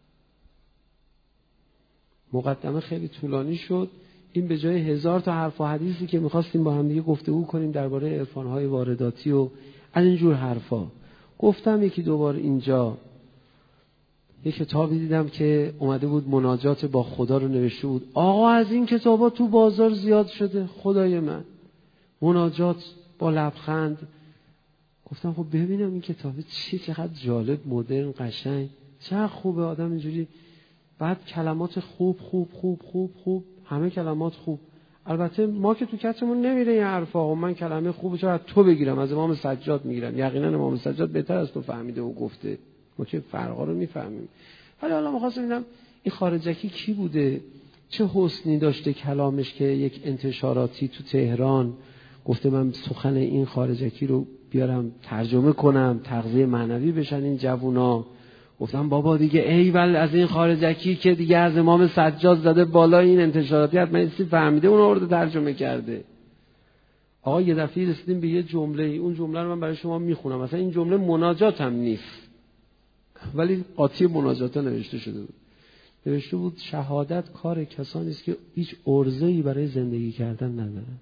مقدمه خیلی طولانی شد. این به جای هزار تا حرف و حدیثی که می‌خواستیم با هم دیگه گفتگو کنیم درباره عرفان‌های وارداتی و از اینجور حرفا، گفتم یکی دوبار اینجا یک کتابی دیدم که اومده بود مناجات با خدا رو نوشته بود. آقا از این کتابا تو بازار زیاد شده، خدای من. مناجات با لبخند. گفتم خب ببینم این کتابه چی، چقدر جالب، مدرن، قشنگ، چقدر خوبه آدم اینجوری. بعد کلمات خوب خوب خوب خوب خوب همه کلمات خوب. البته ما که تو کتمون نمیره این حرفا. من کلمه خوبه چرا از تو بگیرم؟ از امام سجاد میگیرم. یقینا امام سجاد بهتر از تو فهمیده و گفته، ما که فرقا رو میفهمیم. ولی حالا می‌خواستم ببینم این خارجکی کی بوده، چه حسنی داشته کلامش که یک انتشاراتی تو تهران گفته من سخن این خارجکی رو بیارم ترجمه کنم، تغذیه معنوی بشن این جوونا. گفتم بابا دیگه ایول از این خارجکی که دیگه از امام سجاد زده بالا، این انتشاراتی حتما چیزی فهمیده اون آورده ترجمه کرده. آقا یه دفعه رسیدیم به یه جمله، اون جمله رو من برای شما میخونم. مثلا این جمله مناجات هم نیست ولی قاطی مناجات ها نوشته شده بود. نوشته بود شهادت کار کسانی است که هیچ عرضه‌ای برای زندگی کردن ندارن.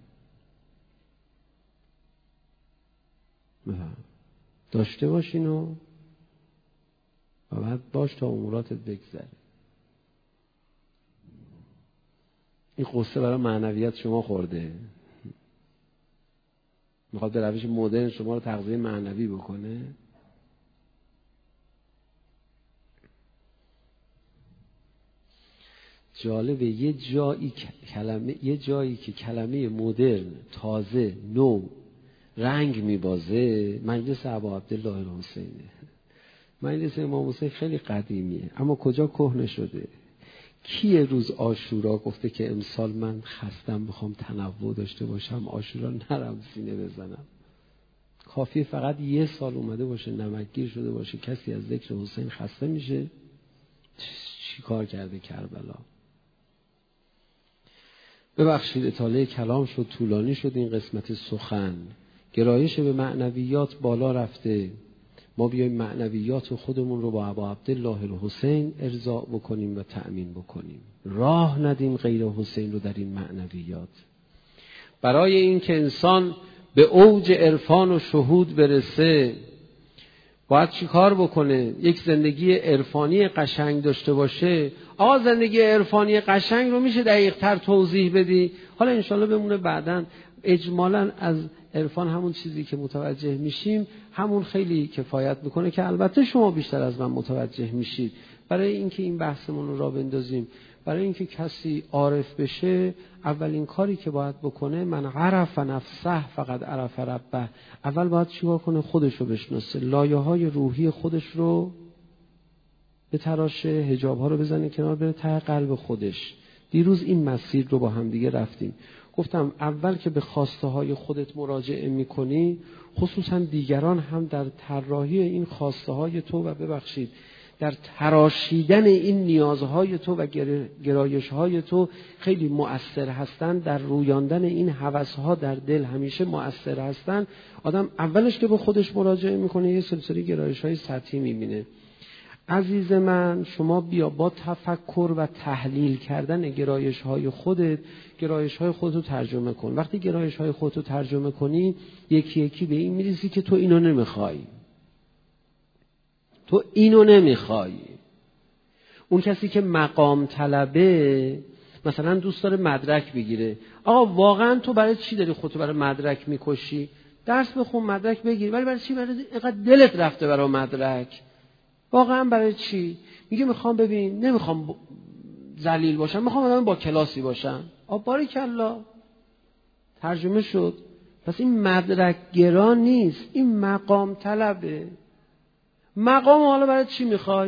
داشته باشینو و بعد باش تا اموراتت بگذره. این قصه برای معنویت شما خورده، میخواد به روش مدرن شما رو تغذیه معنوی بکنه. جالبه یه جایی کلمه یه جایی که کلمه مدرن تازه نو رنگ میبازه مجلس ابا عبدالله الحسینه. مجلس امام حسین خیلی قدیمیه اما کجا کهنه شده. کی روز عاشورا گفته که امسال من خستم میخوام تنوع داشته باشم عاشورا نرم سینه بزنم؟ کافیه فقط یه سال اومده باشه نمکگیر شده باشه کسی از ذکر حسین خسته میشه. چی کار کرده کربلا؟ ببخشید اطاله کلام شد، طولانی شد این قسمت سخن. گرایش به معنویات بالا رفته، ما بیایم معنویات خودمون رو با ابا عبدالله الحسین ارضا بکنیم و تأمین بکنیم. راه ندیم غیر حسین رو در این معنویات. برای این که انسان به اوج عرفان و شهود برسه باید چی کار بکنه؟ یک زندگی عرفانی قشنگ داشته باشه. آقا زندگی عرفانی قشنگ رو میشه دقیق تر توضیح بدی؟ حالا انشالله بمونه بعدن اجمالاً از عرفان همون چیزی که متوجه میشیم همون خیلی کفایت میکنه که البته شما بیشتر از من متوجه میشید. برای اینکه این بحثمون رو راه بندازیم، برای اینکه کسی عارف بشه، اولین کاری که باید بکنه من عرف نفسه فقط عرف ربه. اول باید چیکار کنه؟ خودش رو بشناسه، لایه های روحی خودش رو به تراشه، حجاب ها رو بزنه کنار، بره ته قلب خودش. دیروز این مسیر رو با هم دیگه رفتیم. گفتم اول که به خواسته های خودت مراجعه میکنی، خصوصا دیگران هم در طراحی این خواسته های تو و ببخشید در تراشیدن این نیازهای تو و گرایشهای تو خیلی مؤثر هستند، در رویاندن این هوسها در دل همیشه مؤثر هستند. آدم اولش که به خودش مراجعه میکنه یه سلسله گرایشهای سطحی میبینه. عزیز من شما بیا با تفکر و تحلیل کردن گرایش‌های خودت گرایش‌های خودت رو ترجمه کن. وقتی گرایش‌های خودت رو ترجمه کنی یکی یکی به این میرسی که تو اینو نمیخوای، تو اینو نمیخوای. اون کسی که مقام طلبه مثلا دوست داره مدرک بگیره. آقا واقعا تو برای چی داری خودتو برای مدرک میکشی؟ درس بخون مدرک بگیر، ولی برای چی؟ برای اینقدر دلت رفته برای مدرک. واقعا برای چی؟ میگه میخوام ببین نمیخوام ذلیل باشم، میخوام آدم با کلاسی باشم. آ باریکالله، ترجمه شد. پس این مدرک گرا نیست، این مقام طلبه. مقام حالا برای چی میخوای؟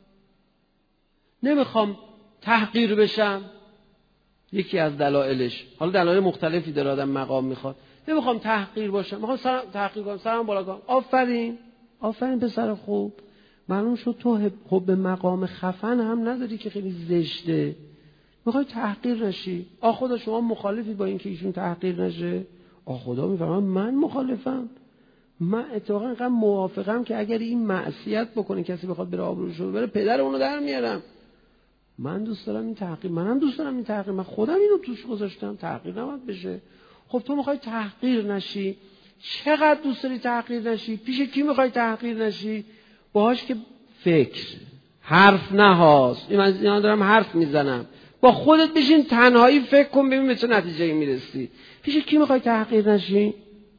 نمیخوام تحقیر بشم، یکی از دلایلش. حالا دلایل مختلفی داره آدم مقام میخواد. نمیخوام تحقیر باشم، میخوام سرم تحقیر کنم، سرم بالا کنم. آفرین آفرین پسر خوب. معلوم شد تو حب مقام خفن هم نداری که خیلی زشته، میخوای تحقیر نشی. آ خدا شما مخالفی با این که ایشون تحقیر نشه؟ آ خدا میفهمم من مخالفم. من اتفاقا اینقدر موافقم که اگر این معصیت بکنه کسی بخواد بره آبروش رو بره، پدر اونو در میارم. من دوست دارم این تحقیر، منم دوست دارم این تحقیر، من خودم اینو توش گذاشتم، تحقیر نباید بشه. خب تو میخوای تحقیر نشی، چقدر دوست داری تحقیر نشی؟ پیش کی میخوای تحقیر نشی؟ باهاش که فکر حرف نهاست. این من دارم حرف میزنم، با خودت بشین تنهایی فکر کن ببین به چه نتیجه‌ای میرسی. پیش کی میخوای تحقیر نشی؟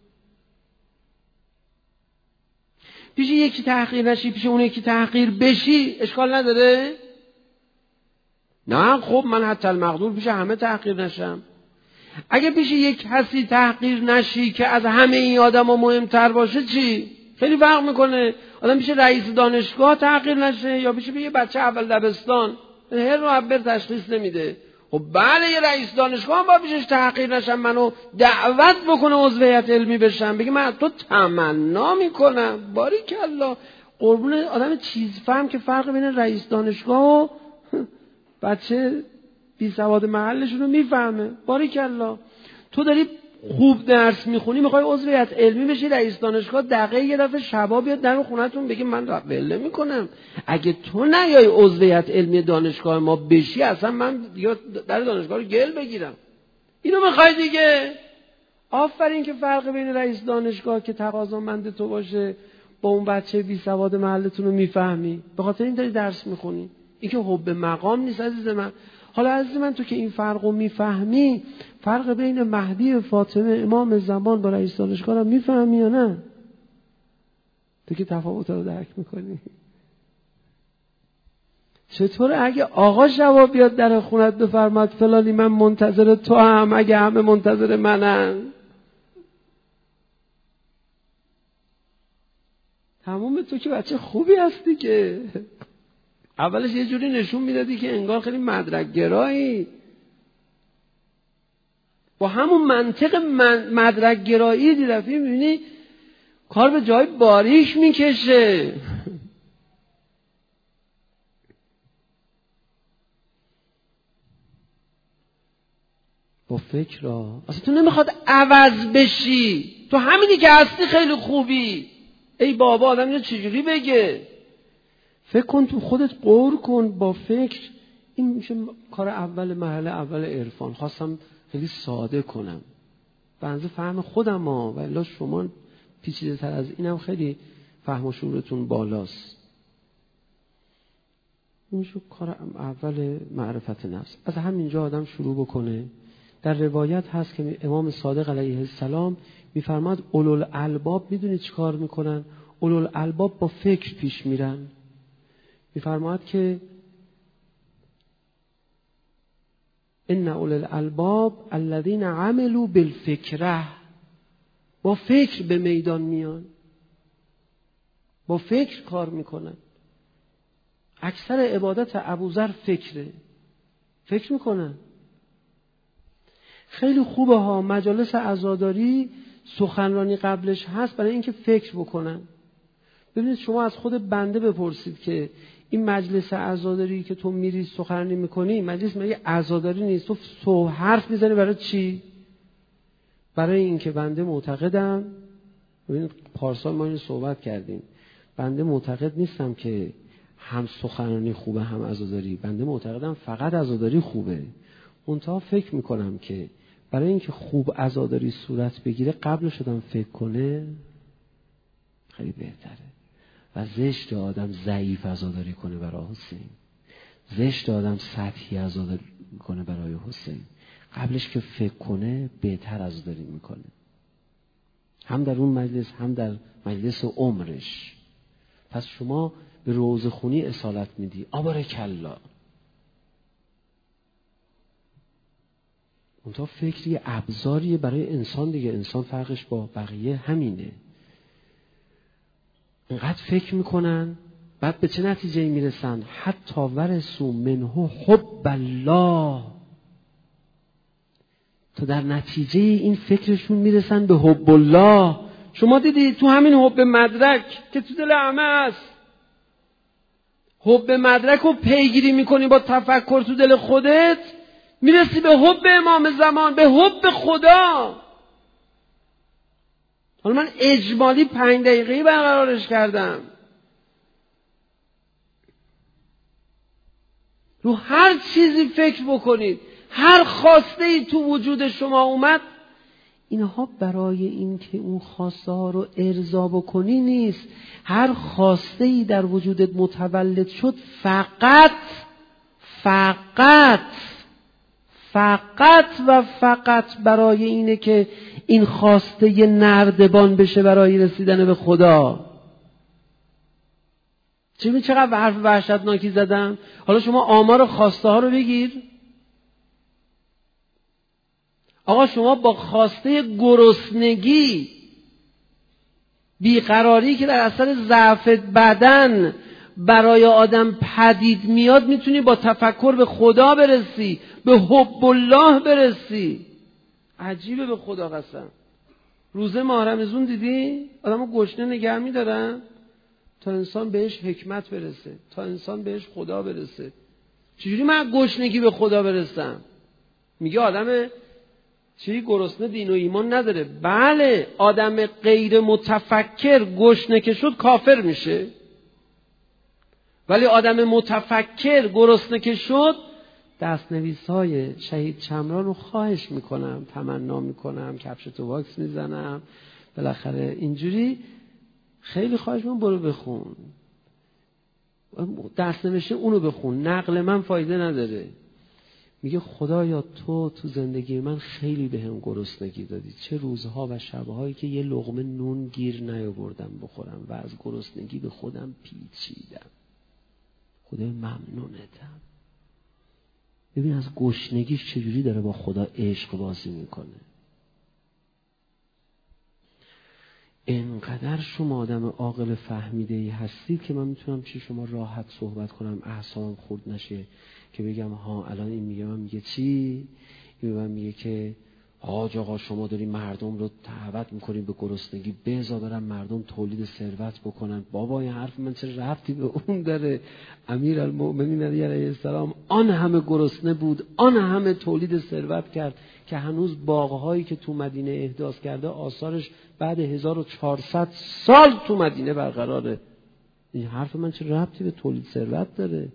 پیش یکی تحقیر نشی، پیش اون یکی تحقیر بشی اشکال نداره؟ نه خب من حتی المقدور پیش همه تحقیر نشم. اگه پیش یک کسی تحقیر نشی که از همه این آدما مهمتر باشه چی؟ خیلی فرق میکنه. آدم پیش رئیس دانشگاه تحقیر نشه یا پیش یه بچه اول دبستان، هر رو عبر تشخیص نمیده. خب بله یه رئیس دانشگاه هم با پیشش تحقیر نشم، منو دعوت بکنه عضو هیئت علمی بشم، بگه من تو تمنا میکنم. باریکالله. قربون آدم چیز فهم که فرق بین رئیس دانشگاه و بچه بی سواد محلشون رو میفهمه. باریکالله. تو داری خوب درس میخونی میخوای عضویت علمی بشی رئیس دانشگاه، دقیقه یه دفعه شبا بیاد در خونتون بگه من ول میکنم. اگه تو نیای عضویت علمی دانشگاه ما بشی اصلا من دیگه در دانشگاه رو گل بگیرم. اینو میخوای دیگه. آفرین که فرق بین رئیس دانشگاه که تقاضامند تو باشه با اون بچه بی سواد محلتون رو میفهمی. به خاطر این داری درس میخونی. این که حب مقام نیست عزیز من. حالا عزیز من تو که این فرق رو میفهمی، فرق بین مهدی فاطمه امام زمان با رئیس دانشگاه رو میفهمی یا نه؟ تو که تفاوت رو درک میکنی. چطور اگه آقا شبا بیاد در خونت بفرماد فلانی من منتظر تو هم، اگه همه منتظر منن، تمام تو که بچه خوبی هستی که اولش یه جوری نشون میدادی که انگار خیلی مدرک گرایی. با همون منطق من مدرک گرایی دی رفتی میبینی کار به جای باریک میکشه. با فکر را اصلا تو نمیخواد عوض بشی، تو همینی که هستی خیلی خوبی. ای بابا آدم اینو چجوری بگه؟ فکر کن تو خودت قور کن با فکر. این میشه کار اول مرحله اول عرفان. خواستم خیلی ساده کنم بنظر فهم خودم ها، ولی شما پیچیده تر از اینم خیلی فهم و شعورتون بالاست. این میشه کار اول معرفت نفس. از همینجا آدم شروع بکنه. در روایت هست که امام صادق علیه السلام میفرماد اولوالالباب میدونی چی کار میکنن؟ اولوالالباب با فکر پیش میرن. میفرماد که ان اولوالالباب الذین عملوا بالفکره، با فکر به میدان میان، با فکر کار میکنن. اکثر عبادت ابوذر فکره، فکر میکنن. خیلی خوبه ها مجالس عزاداری سخنرانی قبلش هست برای اینکه فکر بکنن. ببینید شما از خود بنده بپرسید که این مجلس عزاداری که تو میری سخنرانی میکنی، مجلس مگه عزاداری نیست؟ تو سو حرف میزنی برای چی؟ برای اینکه بنده معتقدم، ببینید پارسال ما اینو صحبت کردیم، بنده معتقد نیستم که هم سخنرانی خوبه هم عزاداری. بنده معتقدم فقط عزاداری خوبه. منتها فکر میکنم که برای اینکه خوب عزاداری صورت بگیره قبل شدم فکر کنه خیلی بهتره. و زشت آدم ضعیف عزاداری کنه برای حسین، زشت آدم سطحی عزاداری کنه برای حسین. قبلش که فکر کنه بهتر عزاداری میکنه، هم در اون مجلس هم در مجلس عمرش. پس شما به روزه خونی اصالت میدی، آبارکالله. اونتا فکری ابزاریه برای انسان دیگه. انسان فرقش با بقیه همینه. اینقدر فکر میکنن بعد به چه نتیجه میرسن؟ حتی ورسو منه حب الله، تا در نتیجه این فکرشون میرسن به حب الله. شما دیدی تو همین حب مدرک که تو دل همه هست، حب مدرک رو پیگیری میکنی با تفکر تو دل خودت، میرسی به حب امام زمان، به حب خدا. حالا من اجمالی پنج دقیقه‌ای برقرارش کردم. رو هر چیزی فکر بکنید، هر خواسته ای تو وجود شما اومد، اینها برای این که اون خواسته ها رو ارضا بکنی نیست. هر خواسته ای در وجودت متولد شد فقط فقط فقط و فقط برای اینه که این خواسته ی نردبان بشه برای رسیدن به خدا. چه می چقدر حرف وحشتناکی زدم؟ حالا شما آمار خواسته ها رو بگیر. آقا شما با خواسته گرسنگی، بیقراری که در اثر ضعف بدن برای آدم پدید میاد، میتونی با تفکر به خدا برسی، به حب الله برسی. عجیبه به خدا قسم. روزه ماه رمضان دیدی؟ آدمو گشنه نگه میدارن تا انسان بهش حکمت برسه، تا انسان بهش خدا برسه. چجوری من گشنگی به خدا برسم؟ میگه آدم چی؟ گرسنه دین و ایمان نداره. بله، آدم غیر متفکر گشنه که شد کافر میشه، ولی آدم متفکر گرسنه که شد، دستنویس‌های شهید شمران رو خواهش میکنم، تمنا میکنم، کفش تو واکس میزنم، بالاخره اینجوری خیلی خواهش میکنم برو بخون، دستنوشته اونو بخون، نقل من فایده نداره. میگه خدایا تو تو زندگی من خیلی بهم گرسنگی دادی، چه روزها و شبهایی که یه لقمه نون گیر نیاوردم بخورم و از گرسنگی به خودم پیچیدم. خدای ممنونتم. ببین از گشنگیش چجوری داره با خدا عشق بازی میکنه. انقدر شما آدم عاقل فهمیده‌ای هستید که من میتونم چی شما راحت صحبت کنم، اعصابم خورد نشه که بگم ها الان این میگه من میگه چی، این من میگه که حاج آقا شما داری مردم رو دعوت میکنید به گرسنگی، بذار برن مردم تولید ثروت بکنن. بابا این حرف من چه ربطی به اون داره؟ امیرالمؤمنین علیه السلام آن همه گرسنه بود، آن همه تولید ثروت کرد که هنوز باغ‌هایی که تو مدینه احداث کرده آثارش بعد هزار و چهارصد سال تو مدینه برقراره. این حرف من چه ربطی به تولید ثروت داره؟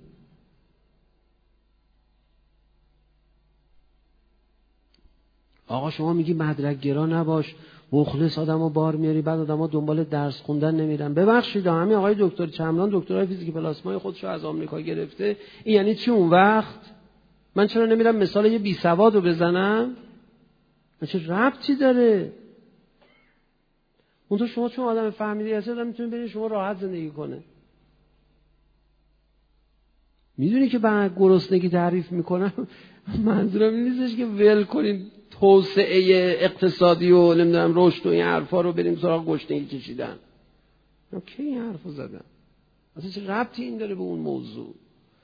آقا شما میگی مدرک گرا نباش، مخلص آدمو بار میاری، بعد آدم‌ها دنبال درس خوندن نمیرن. ببخشید همین آقای دکتر چمران دکترای فیزیک پلاسمای خودشو از آمریکا گرفته، این یعنی چی اون وقت؟ من چرا نمیرم مثال یه بی سوادو بزنم؟ چه ربطی داره؟ اون تو شما چون آدم فهمیدی هستی آدم میتونی برید شما راحت زندگی کنه. میدونی که بعد گرسنگی تعریف میکنم منظورم این نیستش که ول کنیم توسعه اقتصادی و نمیدونم رشد و این حرفا رو بریم سراغ گشنگی کشیدن. کی این حرفو زدم؟ اصلا چه ربطی این داره به اون موضوع؟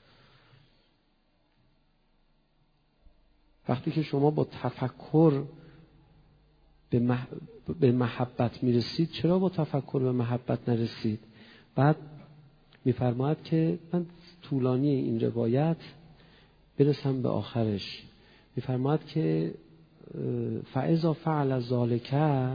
وقتی که شما با تفکر به, مح... به محبت میرسید، چرا با تفکر به محبت نرسید؟ بعد میفرماید که من طولانی این روایت برسم به آخرش، میفرماید که فاذا فعل ذلک،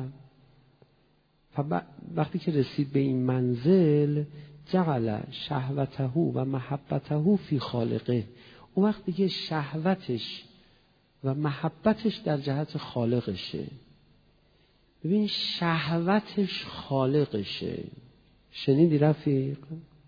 وقتی که رسید به این منزل، جعل شهوته و محبته فی خالقه، اون وقتی که شهوتش و محبتش در جهت خالقشه. ببین شهوتش خالقشه، شنیدی رفیق؟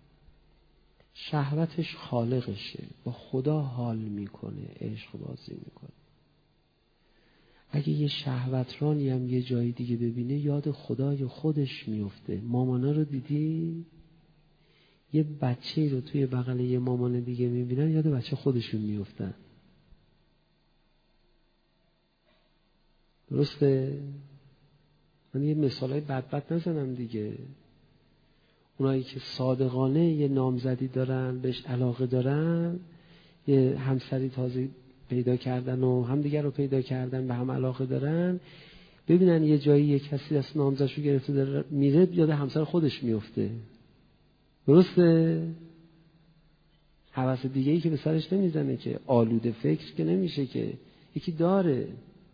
شهوتش خالقشه، با خدا حال میکنه، عشق بازی میکنه. اگه یه شهوترانی هم یه جای دیگه ببینه یاد خدای خودش میفته. مامانا رو دیدی؟ یه بچه رو توی بغل یه مامان دیگه میبینن یاد بچه خودشون میفتن. درسته؟ من یه مثالای بدبد نزنم دیگه. اونایی که صادقانه یه نامزدی دارن، بهش علاقه دارن، یه همسری تازه پیدا کردن و هم دیگر رو پیدا کردن، به هم علاقه دارن، ببینن یه جایی یه کسی از نامزدشو گرفته داره میره، یاد همسر خودش میفته. درسته؟ هوس دیگه ای که به سرش نمیزنه که، آلوده فکر که نمیشه که، یکی داره.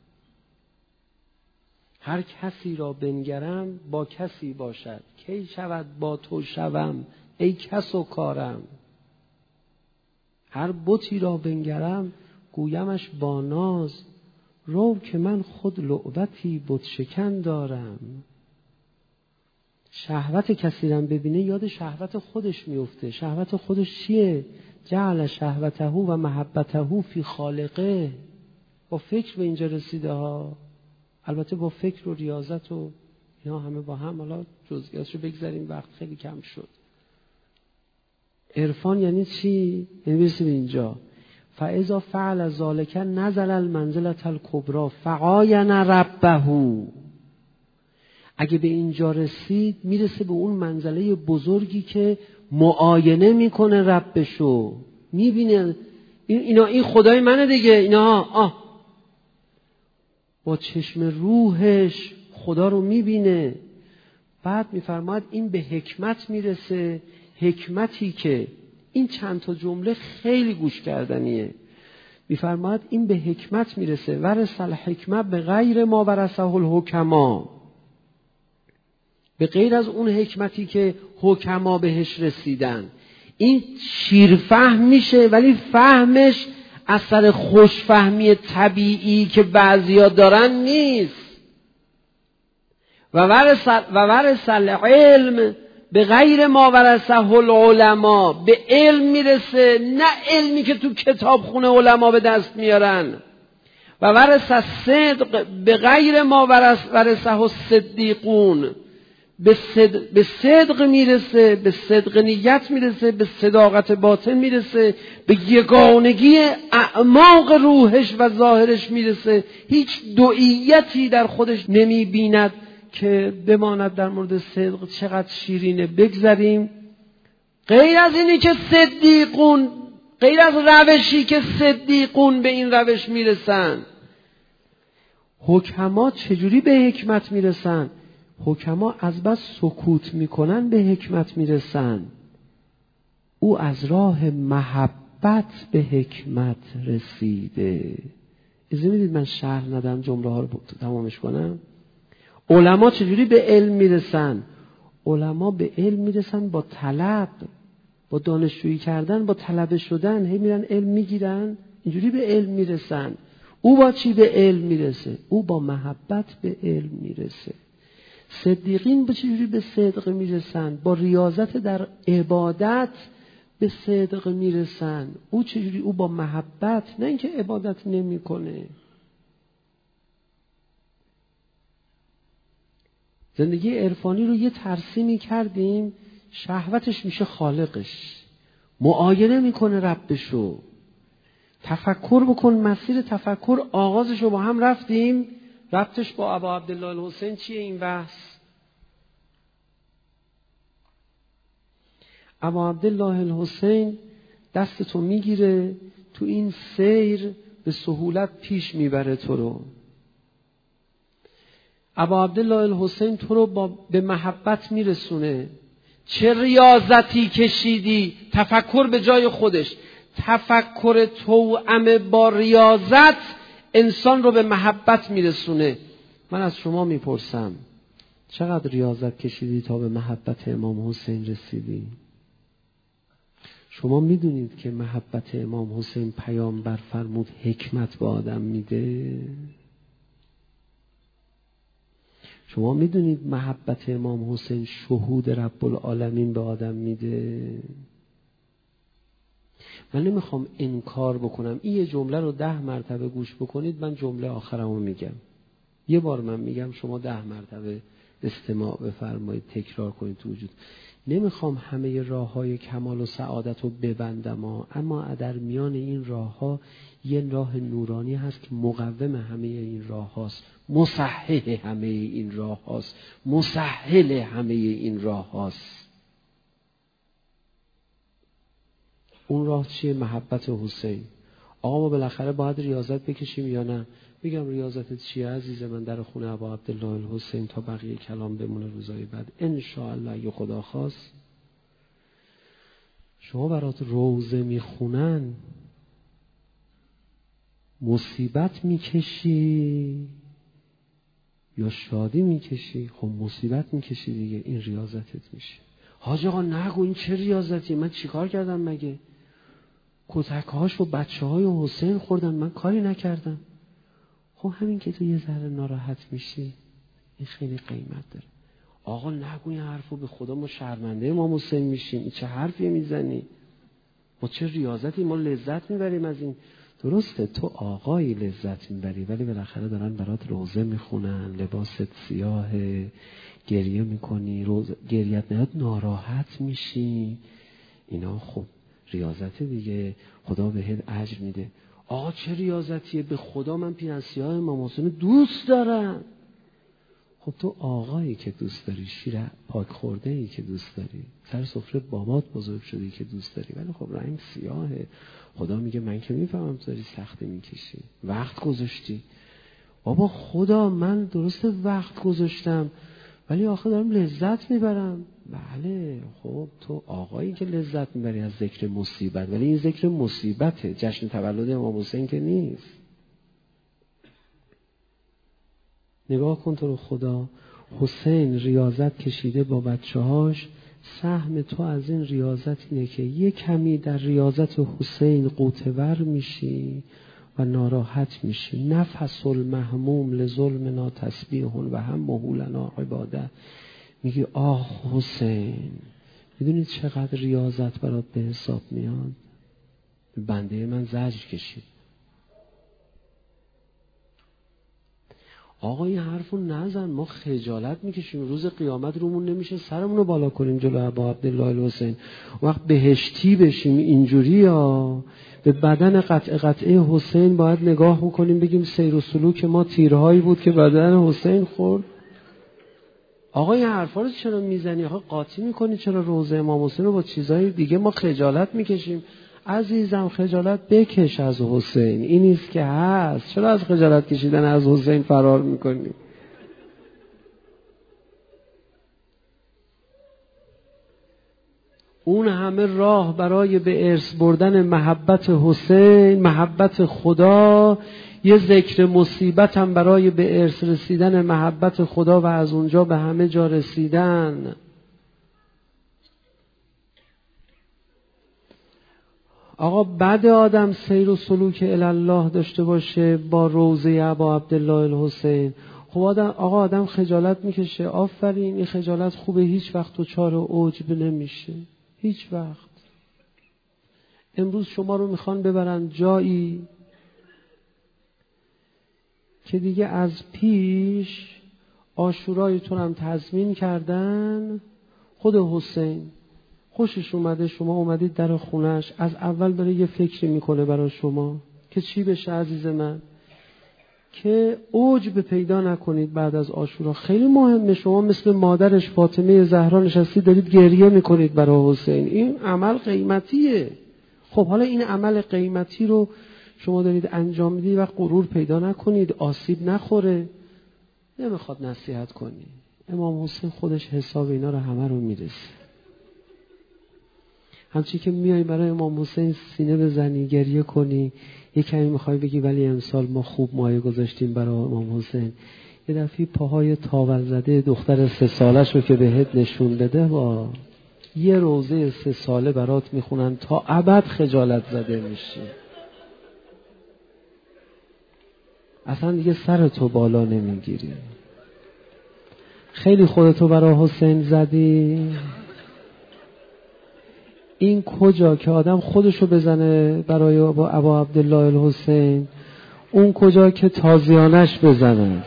هر کسی را بنگرم با کسی باشد، کی شود با تو شوم ای کس و کارم. هر بتی را بنگرم گویمش با ناز، رو که من خود لعبتی بت شکن دارم. شهوت کسی را ببینه یاد شهوت خودش میفته. شهوت خودش چیه؟ جعل شهوته و محبته فی خالقه. با فکر به اینجا رسیده ها، البته با فکر و ریاضت و اینا همه با هم. حالا جزئیاتشو بگذاریم، وقت خیلی کم شد. عرفان یعنی چی؟ یعنی برسیم اینجا، فاذا فعل ذلک نزل المنزله الکبری فعاین ربه. اگه به اینجا رسید میرسه به اون منزله بزرگی که معاینه میکنه ربشو، میبینه این اینا این خدای منه دیگه، اینا آه با چشم روحش خدا رو میبینه. بعد میفرماید این به حکمت میرسه، حکمتی که این چند تا جمله خیلی گوش کردنیه. میفرماید این به حکمت میرسه. ورث الحکمت به غیر ما ورثه الحکما، به غیر از اون حکمتی که حکما بهش رسیدن. این شیرفهم میشه، ولی فهمش اثر خوشفهمی طبیعی که بعضیا دارن نیست. و ورث و ورث العلم به غیر ما ورثه العلما، به علم میرسه، نه علمی که تو کتاب خونه علما به دست میارن. و ورث الصدق به غیر ما ورثه الصدیقون، به صدق, به صدق میرسه، به صدق نیت میرسه، به صداقت باطن میرسه، به یگانگی اعماق روحش و ظاهرش میرسه. هیچ دوئیتی در خودش نمیبیند که بماند در مورد صدق چقدر شیرینه. بگذاریم غیر از اینی که صدیقون، غیر از روشی که صدیقون به این روش میرسن. حکما چجوری به حکمت میرسن؟ حکما از بس سکوت میکنن به حکمت میرسن. او از راه محبت به حکمت رسیده. اجازه میدید من شرح ندم، جمله ها رو تمامش کنم. علما چجوری به علم میرسن؟ علما به علم میرسن با طلب، با دانشجویی کردن، با طلبه شدن. هی میرن علم میگیرن، اینجوری به علم میرسن. او با چی به علم میرسه؟ او با محبت به علم میرسه. صدیقین به چجوری به صدق میرسن؟ با ریاضت در عبادت به صدق میرسن. او چجوری؟ او با محبت، نه اینکه عبادت نمیکنه. زندگی عرفانی رو یه ترسیمی کردیم، شهوتش میشه خالقش، معاینه میکنه ربشو. تفکر بکن، مسیر تفکر آغازش رو با هم رفتیم. ربطش با ابا عبدالله الحسین چیه این بحث؟ ابا عبدالله الحسین دستتو میگیره، تو این سیر به سهولت پیش میبره تو رو. ابا عبدالله الحسین تو رو با به محبت میرسونه. چه ریاضتی کشیدی؟ تفکر به جای خودش. تفکر توأم با ریاضت انسان رو به محبت میرسونه. من از شما میپرسم چقدر ریاضت کشیدی تا به محبت امام حسین رسیدی؟ شما میدونید که محبت امام حسین پیامبر فرمود حکمت به آدم میده؟ شما میدونید محبت امام حسین شهود رب العالمین به آدم میده؟ من نمیخوام انکار بکنم. این یه جمله رو ده مرتبه گوش بکنید، من جمله آخرمو میگم. یه بار من میگم، شما ده مرتبه استماع بفرمایید، تکرار کنید تو وجود. نمیخوام همه راه های کمال و سعادت رو ببندم ها. اما در میان این راه ها یه راه نورانی هست که مقوم همه این راه هاست، مصحح همه این راه هاست، مسهل همه این راه هاست. اون راه چیه؟ محبت حسین. آقا ما بالاخره باید ریاضت بکشیم یا نه؟ میگم ریاضت چیه عزیز من؟ در خونه ابا عبدالله الحسین تا بقیه کلام بمونه روزای بعد ان شاء الله اگه خدا خواست. شما برات روزه میخونن، مصیبت میکشی یا شادی میکشی؟ خب مصیبت میکشی دیگه، این ریاضتت میشه. حاج آقا نگو این چه ریاضتی، من چیکار کردم مگه؟ کتکهاش و بچه های حسین خوردن، من کاری نکردم. خب همین که تو یه ذره ناراحت میشی این خیلی قیمت داره. آقا نگو این حرفو، به خدا ما شرمنده امام حسین میشیم. این چه حرفی میزنی؟ ما چه ریاضتی، ما لذت میبریم از این. درسته تو آقایی لذت میبری، ولی بالاخره دارن برات روزه میخونن، لباست سیاهه، گریه میکنی، روز گریت نیاد ناراحت میشی. اینا خب ریاضت دیگه، خدا بهت اجر میده. آقا چه ریاضتیه؟ به خدا من پیرنسیاه امام حسین دوست دارم. خب تو آقایی که دوست داری، شیر پاک خورده ای که دوست داری، سر سفره بابات بزرگ شدی که دوست داری، ولی خب رنگ سیاهه. خدا میگه من که میفهمم تو داری سختی میکشی، وقت گذاشتی. بابا خدا من درسته وقت گذاشتم، ولی آخه دارم لذت میبرم. بله خب تو آقایی که لذت میبری از ذکر مصیبت، ولی این ذکر مصیبته، جشن تولد امام حسین که نیست. نگاه کن تو رو خدا، حسین ریاضت کشیده با بچه هاش، سهم تو از این ریاضت اینه که یه کمی در ریاضت حسین قوتور میشی و ناراحت میشی. نفس المهموم لظلمنا تسبیح و هم مهولنا عباده. میگی آه حسین، میدونید چقدر ریاضت برات به حساب میاد؟ بنده من زجر کشید. آقا این حرفو نزن، ما خجالت میکشیم، روز قیامت رومون نمیشه سرمون رو بالا کنیم جلو ابا عبدالله الحسین، وقت بهشتی بشیم اینجوری ها. به بدن قطع قطعه حسین باید نگاه بکنیم بگیم سیر و سلوک ما تیرهایی بود که بدن حسین خورد. آقا این حرفا رو چرا میزنی؟ آقا قاطی میکنی چرا روضه امام حسین رو با چیزهای دیگه؟ ما خجالت میکشیم. عزیزم خجالت بکش از حسین، این نیست که هست. چرا از خجالت کشیدن از حسین فرار میکنی؟ اون همه راه برای به ارث بردن محبت حسین، محبت خدا، یه ذکر مصیبت هم برای به ارث رسیدن محبت خدا و از اونجا به همه جا رسیدن. آقا بعد آدم سیر و سلوک الله داشته باشه با روضه ابا عبدالله الحسین، خب آدم آقا آدم خجالت میکشه. آفرین، این خجالت خوبه، هیچ وقت دچار عجب نمیشه، هیچ وقت. امروز شما رو میخوان ببرن جایی که دیگه از پیش عاشورای تو هم تضمین کردن. خود حسین خوشش اومده، شما اومدید در خونش، از اول داره یه فکری میکنه برای شما که چی بشه عزیز من، که عجب پیدا نکنید بعد از عاشورا. خیلی مهمه. شما مثل مادرش فاطمه زهرا نشستید دارید گریه میکنید برای حسین، این عمل قیمتیه. خب حالا این عمل قیمتی رو شما دارید انجام میدید و غرور پیدا نکنید، آسیب نخوره. نمیخواد نصیحت کنی. امام حسین خودش حساب اینا رو همه رو میرسه. همچی که میای برای امام حسین سینه بزنی، گریه کنی، یه کمی میخوای بگی ولی امسال ما خوب مایه گذاشتیم برای امام حسین، یه دفعه پاهای تاول زده دختر سه سالش رو که بهت نشون بده با یه روزه سه ساله برات میخونن تا ابد خجالت زده میشی. اصلا دیگه سرتو بالا نمیگیری. خیلی خودتو برای حسین زدی. این کجا که آدم خودشو بزنه برای ابا عبدالله الحسین، اون کجا که تازیانش بزنه.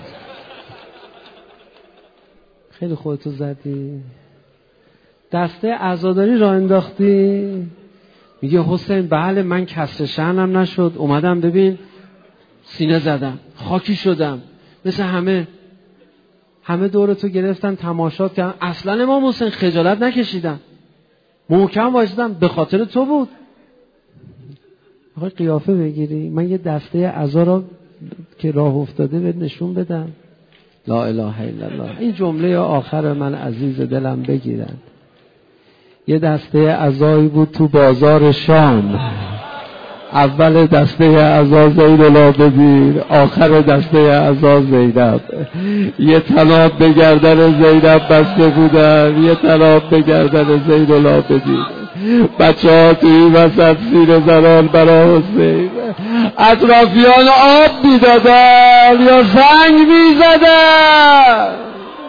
خیلی خودتو زدی. دسته عزاداری را انداختی. میگه حسین بله من کسر شأنم نشد، اومدم ببین سینه زدم، خاکی شدم، مثل همه همه دورتو گرفتن تماشات کردن، اصلا امام حسین خجالت نکشیدم، محکم وایسادم، به خاطر تو بود. آقای قیافه بگیری، من یه دسته عزا را که راه افتاده بهت نشون بدم. لا اله الا الله. این جمله آخر من عزیز دلم بگیرن. یه دسته عزایی بود تو بازار شام، اول دسته عزا زید العابدین، آخر دسته عزا زینب. یه طناب به گردن زینب بسته بودن، یه طناب به گردن زید العابدین. بچه ها توی وسط سینه زنان برای حسین، اطرافیان آب میدادن یا زنگ میزدن.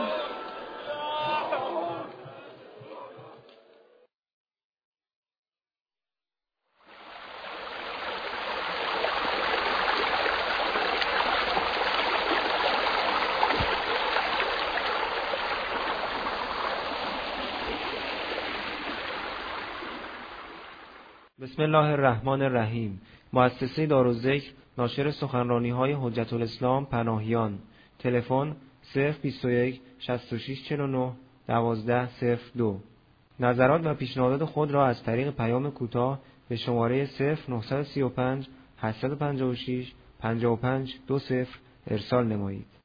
بسم الله الرحمن الرحیم. مؤسسه دارالذکر ناشر سخنرانی‌های حجت الاسلام پناهیان. تلفن صفر بیست و یک شصت و شش چهل و نه دوازده صفر دو. نظرات و پیشنهادات خود را از طریق پیام کوتاه به شماره صفر نه سه پنج هشت پنج شش پنج پنج دو صفر ارسال نمایید.